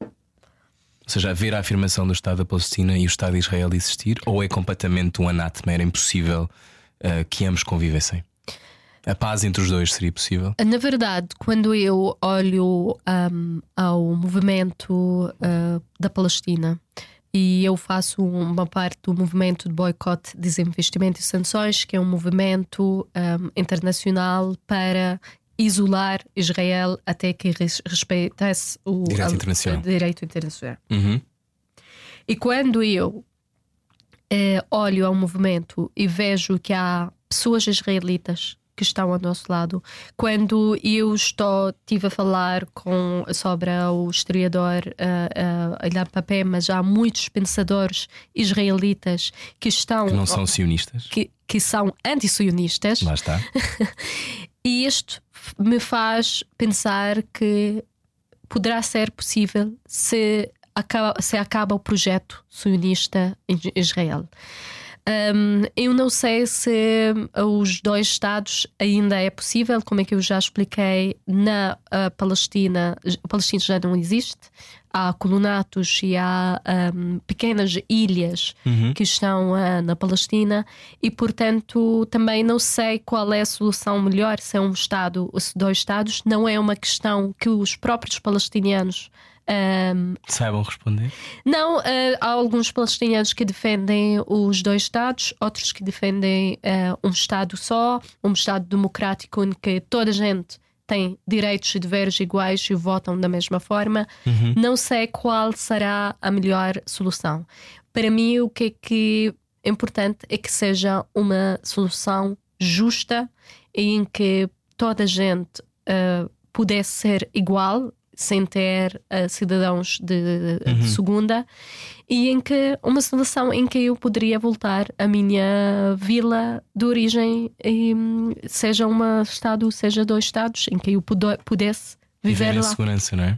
Ou seja, haver a afirmação do Estado da Palestina e o Estado de Israel existir? Ou é completamente um anátema, era impossível uh, que ambos convivessem? A paz entre os dois seria possível? Na verdade, quando eu olho um, ao movimento uh, da Palestina, e eu faço uma parte do movimento de boicote, desinvestimento e sanções, que é um movimento um, internacional para isolar Israel até que respeitasse o direito internacional. A, a direito internacional. Uhum. E quando eu eh, olho ao movimento e vejo que há pessoas israelitas que estão ao nosso lado, quando eu estou estive a falar com, sobre o historiador uh, uh, Ilan Pappé, mas há muitos pensadores israelitas que estão que não são sionistas, que, que são anti-sionistas. Lá está. E isto me faz pensar que poderá ser possível se acaba, se acaba o projeto sionista em Israel. Um, eu não sei se os dois Estados ainda é possível, como é que eu já expliquei, na uh, Palestina. A Palestina já não existe. Há colonatos e há um, pequenas ilhas uhum. que estão uh, na Palestina, e portanto também não sei qual é a solução melhor, se é um Estado ou se dois Estados. Não é uma questão que os próprios palestinianos Um, saibam responder? Não, uh, há alguns palestinianos que defendem os dois Estados, outros que defendem uh, um Estado só, um Estado democrático em que toda a gente tem direitos e deveres iguais e votam da mesma forma. Uhum. Não sei qual será a melhor solução. Para mim, o que é que é importante é que seja uma solução justa, em que toda a gente uh, pudesse ser igual, sem ter uh, cidadãos de, de uhum. segunda, e em que uma solução em que eu poderia voltar à minha vila de origem, e, seja um Estado, seja dois Estados, em que eu pude, pudesse viver, viver lá. Em segurança, não é?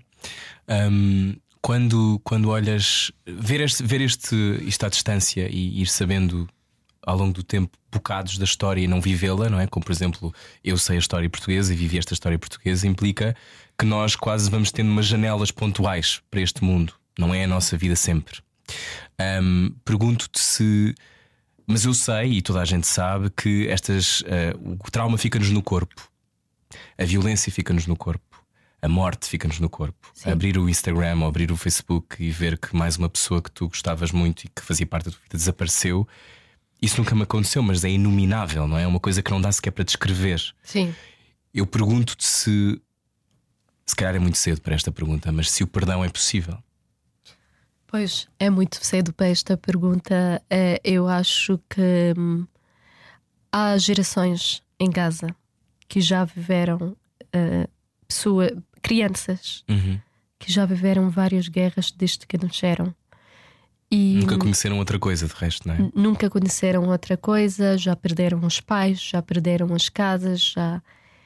Um, quando, quando olhas, ver este, ver este, isto à distância e ir sabendo ao longo do tempo bocados da história e não vivê-la, não é? Como por exemplo, eu sei a história portuguesa e vivi esta história portuguesa, implica que nós quase vamos tendo umas janelas pontuais para este mundo. Não é a nossa vida sempre. Um, pergunto-te se... Mas eu sei, e toda a gente sabe, que estas, uh, o trauma fica-nos no corpo, a violência fica-nos no corpo, a morte fica-nos no corpo. Sim. Abrir o Instagram ou abrir o Facebook e ver que mais uma pessoa que tu gostavas muito e que fazia parte da tua vida desapareceu. Isso nunca me aconteceu, mas é inominável, não é? É uma coisa que não dá sequer para descrever. Sim. Eu pergunto-te se... Se calhar é muito cedo para esta pergunta, mas se o perdão é possível? Pois, é muito cedo para esta pergunta. Eu acho que hum, há gerações em Gaza que já viveram uh, pessoas, crianças uhum. que já viveram várias guerras desde que nasceram. E nunca conheceram outra coisa, de resto, não é? Nunca conheceram outra coisa, já perderam os pais, já perderam as casas, já...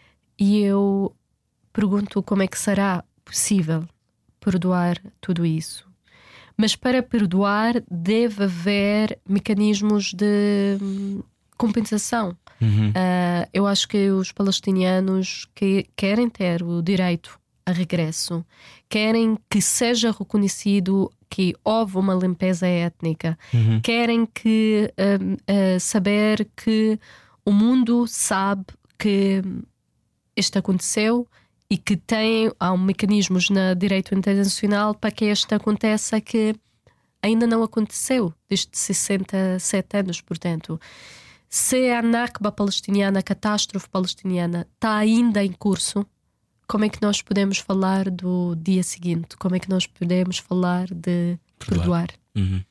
E eu pergunto como é que será possível perdoar tudo isso. Mas para perdoar deve haver mecanismos de compensação. Uhum. Uh, eu acho que os palestinianos que querem ter o direito a regresso, querem que seja reconhecido que houve uma limpeza étnica, Uhum. querem que uh, uh, saber que o mundo sabe que isto aconteceu e que tem, há um mecanismos no direito internacional para que isto aconteça, que ainda não aconteceu desde sessenta e sete anos. Portanto, se a Nakba palestiniana, a catástrofe palestiniana, está ainda em curso, como é que nós podemos falar do dia seguinte? Como é que nós podemos falar de perdoar? perdoar? Uhum.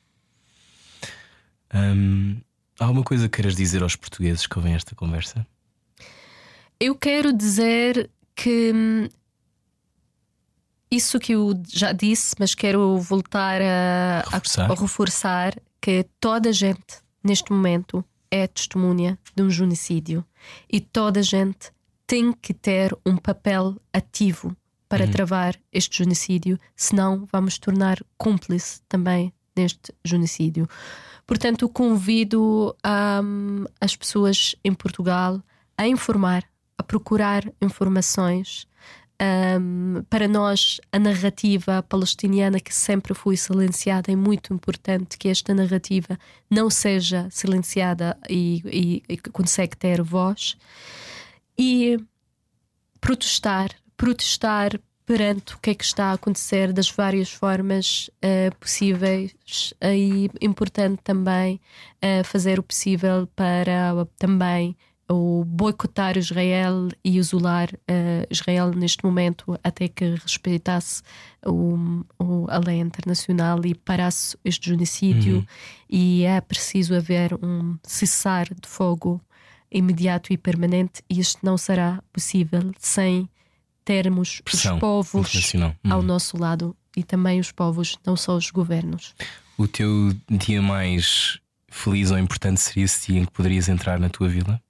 Hum, há alguma coisa que queiras dizer aos portugueses que ouvem esta conversa? Eu quero dizer que hum, isso que eu já disse, mas quero voltar a reforçar, a, a reforçar que toda a gente neste momento é testemunha de um genocídio e toda a gente tem que ter um papel ativo para uhum. travar este genocídio, senão vamos tornar cúmplice também neste genocídio. Portanto, convido um, as pessoas em Portugal a informar, a procurar informações. Um, para nós, a narrativa palestiniana, que sempre foi silenciada, é muito importante que esta narrativa não seja silenciada e, e, e consegue ter voz. E protestar, protestar perante o que é que está a acontecer das várias formas uh, possíveis, uh, e importante também uh, fazer o possível para uh, também o boicotar Israel e isolar uh, Israel neste momento até que respeitasse o, o, a lei internacional e parasse este genocídio. Uhum. E é preciso haver um cessar de fogo imediato e permanente, e isto não será possível sem termos Pressão os povos uhum. ao nosso lado, e também os povos, não só os governos. O teu dia mais feliz ou importante seria esse dia em que poderias entrar na tua vila?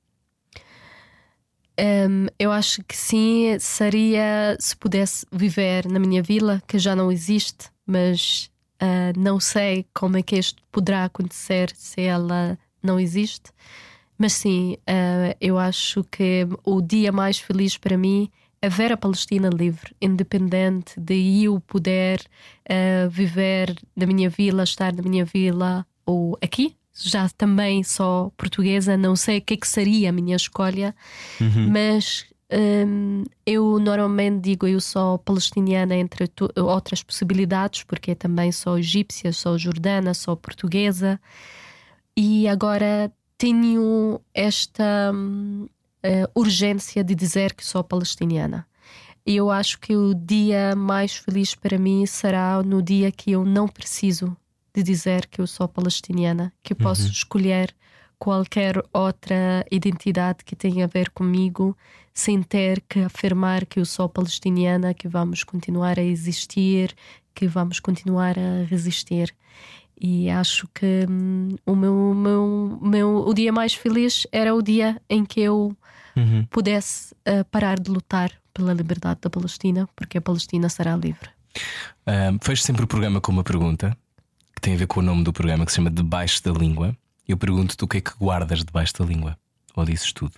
Um, eu acho que sim, seria se pudesse viver na minha vila, que já não existe, mas uh, não sei como é que isto poderá acontecer se ela não existe. Mas sim, uh, eu acho que o dia mais feliz para mim é ver a Palestina livre, independente de eu poder uh, viver na minha vila, estar na minha vila ou aqui. Já também sou portuguesa, não sei o que é que seria a minha escolha, uhum. mas um, eu normalmente digo eu sou palestiniana entre tu, outras possibilidades, porque também sou egípcia, sou jordana, sou portuguesa, e agora tenho esta um, uh, urgência de dizer que sou palestiniana. E eu acho que o dia mais feliz para mim será no dia que eu não preciso de dizer que eu sou palestiniana, que eu posso uhum. escolher qualquer outra identidade que tenha a ver comigo, sem ter que afirmar que eu sou palestiniana, que vamos continuar a existir, que vamos continuar a resistir. E acho que hum, o meu, meu, meu o dia mais feliz era o dia em que eu uhum. pudesse uh, parar de lutar pela liberdade da Palestina, porque a Palestina será livre. Uh, fecho sempre o programa com uma pergunta que tem a ver com o nome do programa, que se chama Debaixo da Língua. Eu pergunto-te o que é que guardas debaixo da língua? Ou dizes tudo?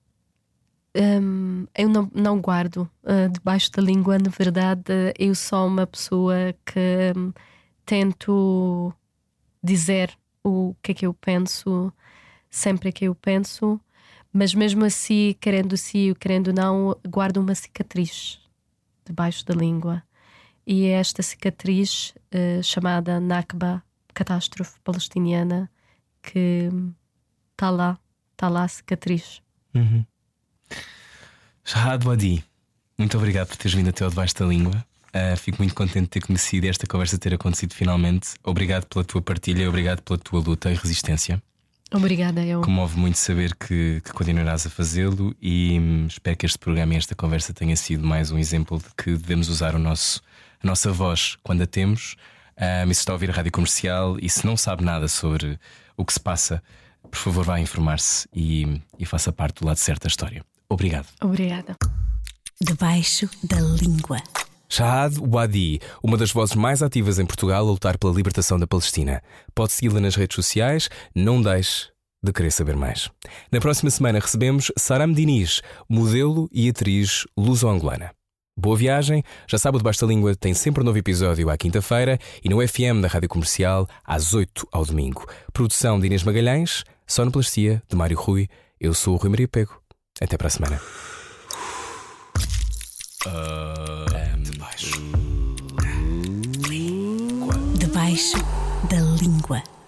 Um, eu não, não guardo uh, debaixo da língua. Na verdade, eu sou uma pessoa que um, tento dizer o que é que eu penso sempre que eu penso, mas mesmo assim, querendo sim ou querendo não, guardo uma cicatriz debaixo da língua. E é esta cicatriz uh, chamada Nakba, catástrofe palestiniana, que está lá, está lá a cicatriz. Uhum. Shahad Wadi, muito obrigado por teres vindo até ao Debaixo da Língua. Uh, fico muito contente de ter conhecido e esta conversa ter acontecido finalmente. Obrigado pela tua partilha, obrigado pela tua luta e resistência. Obrigada, eu. Comove muito saber que, que continuarás a fazê-lo, e hum, espero que este programa e esta conversa tenha sido mais um exemplo de que devemos usar o nosso, a nossa voz quando a temos. Um, e se está a ouvir a Rádio Comercial e se não sabe nada sobre o que se passa, por favor, vá informar-se e, e faça parte do lado certo da história. Obrigado. Obrigada. Debaixo da Língua. Shahad Wadi, uma das vozes mais ativas em Portugal a lutar pela libertação da Palestina. Pode segui-la nas redes sociais. Não deixe de querer saber mais. Na próxima semana recebemos Saram Diniz, modelo e atriz luso-angolana. Boa viagem, já sabe, o Debaixo da Língua tem sempre um novo episódio à quinta-feira e no F M da Rádio Comercial às oito ao domingo. Produção de Inês Magalhães, sonoplastia de Mário Rui. Eu sou o Rui Maria Pego. Até para a semana. Uh, debaixo. Debaixo da Língua.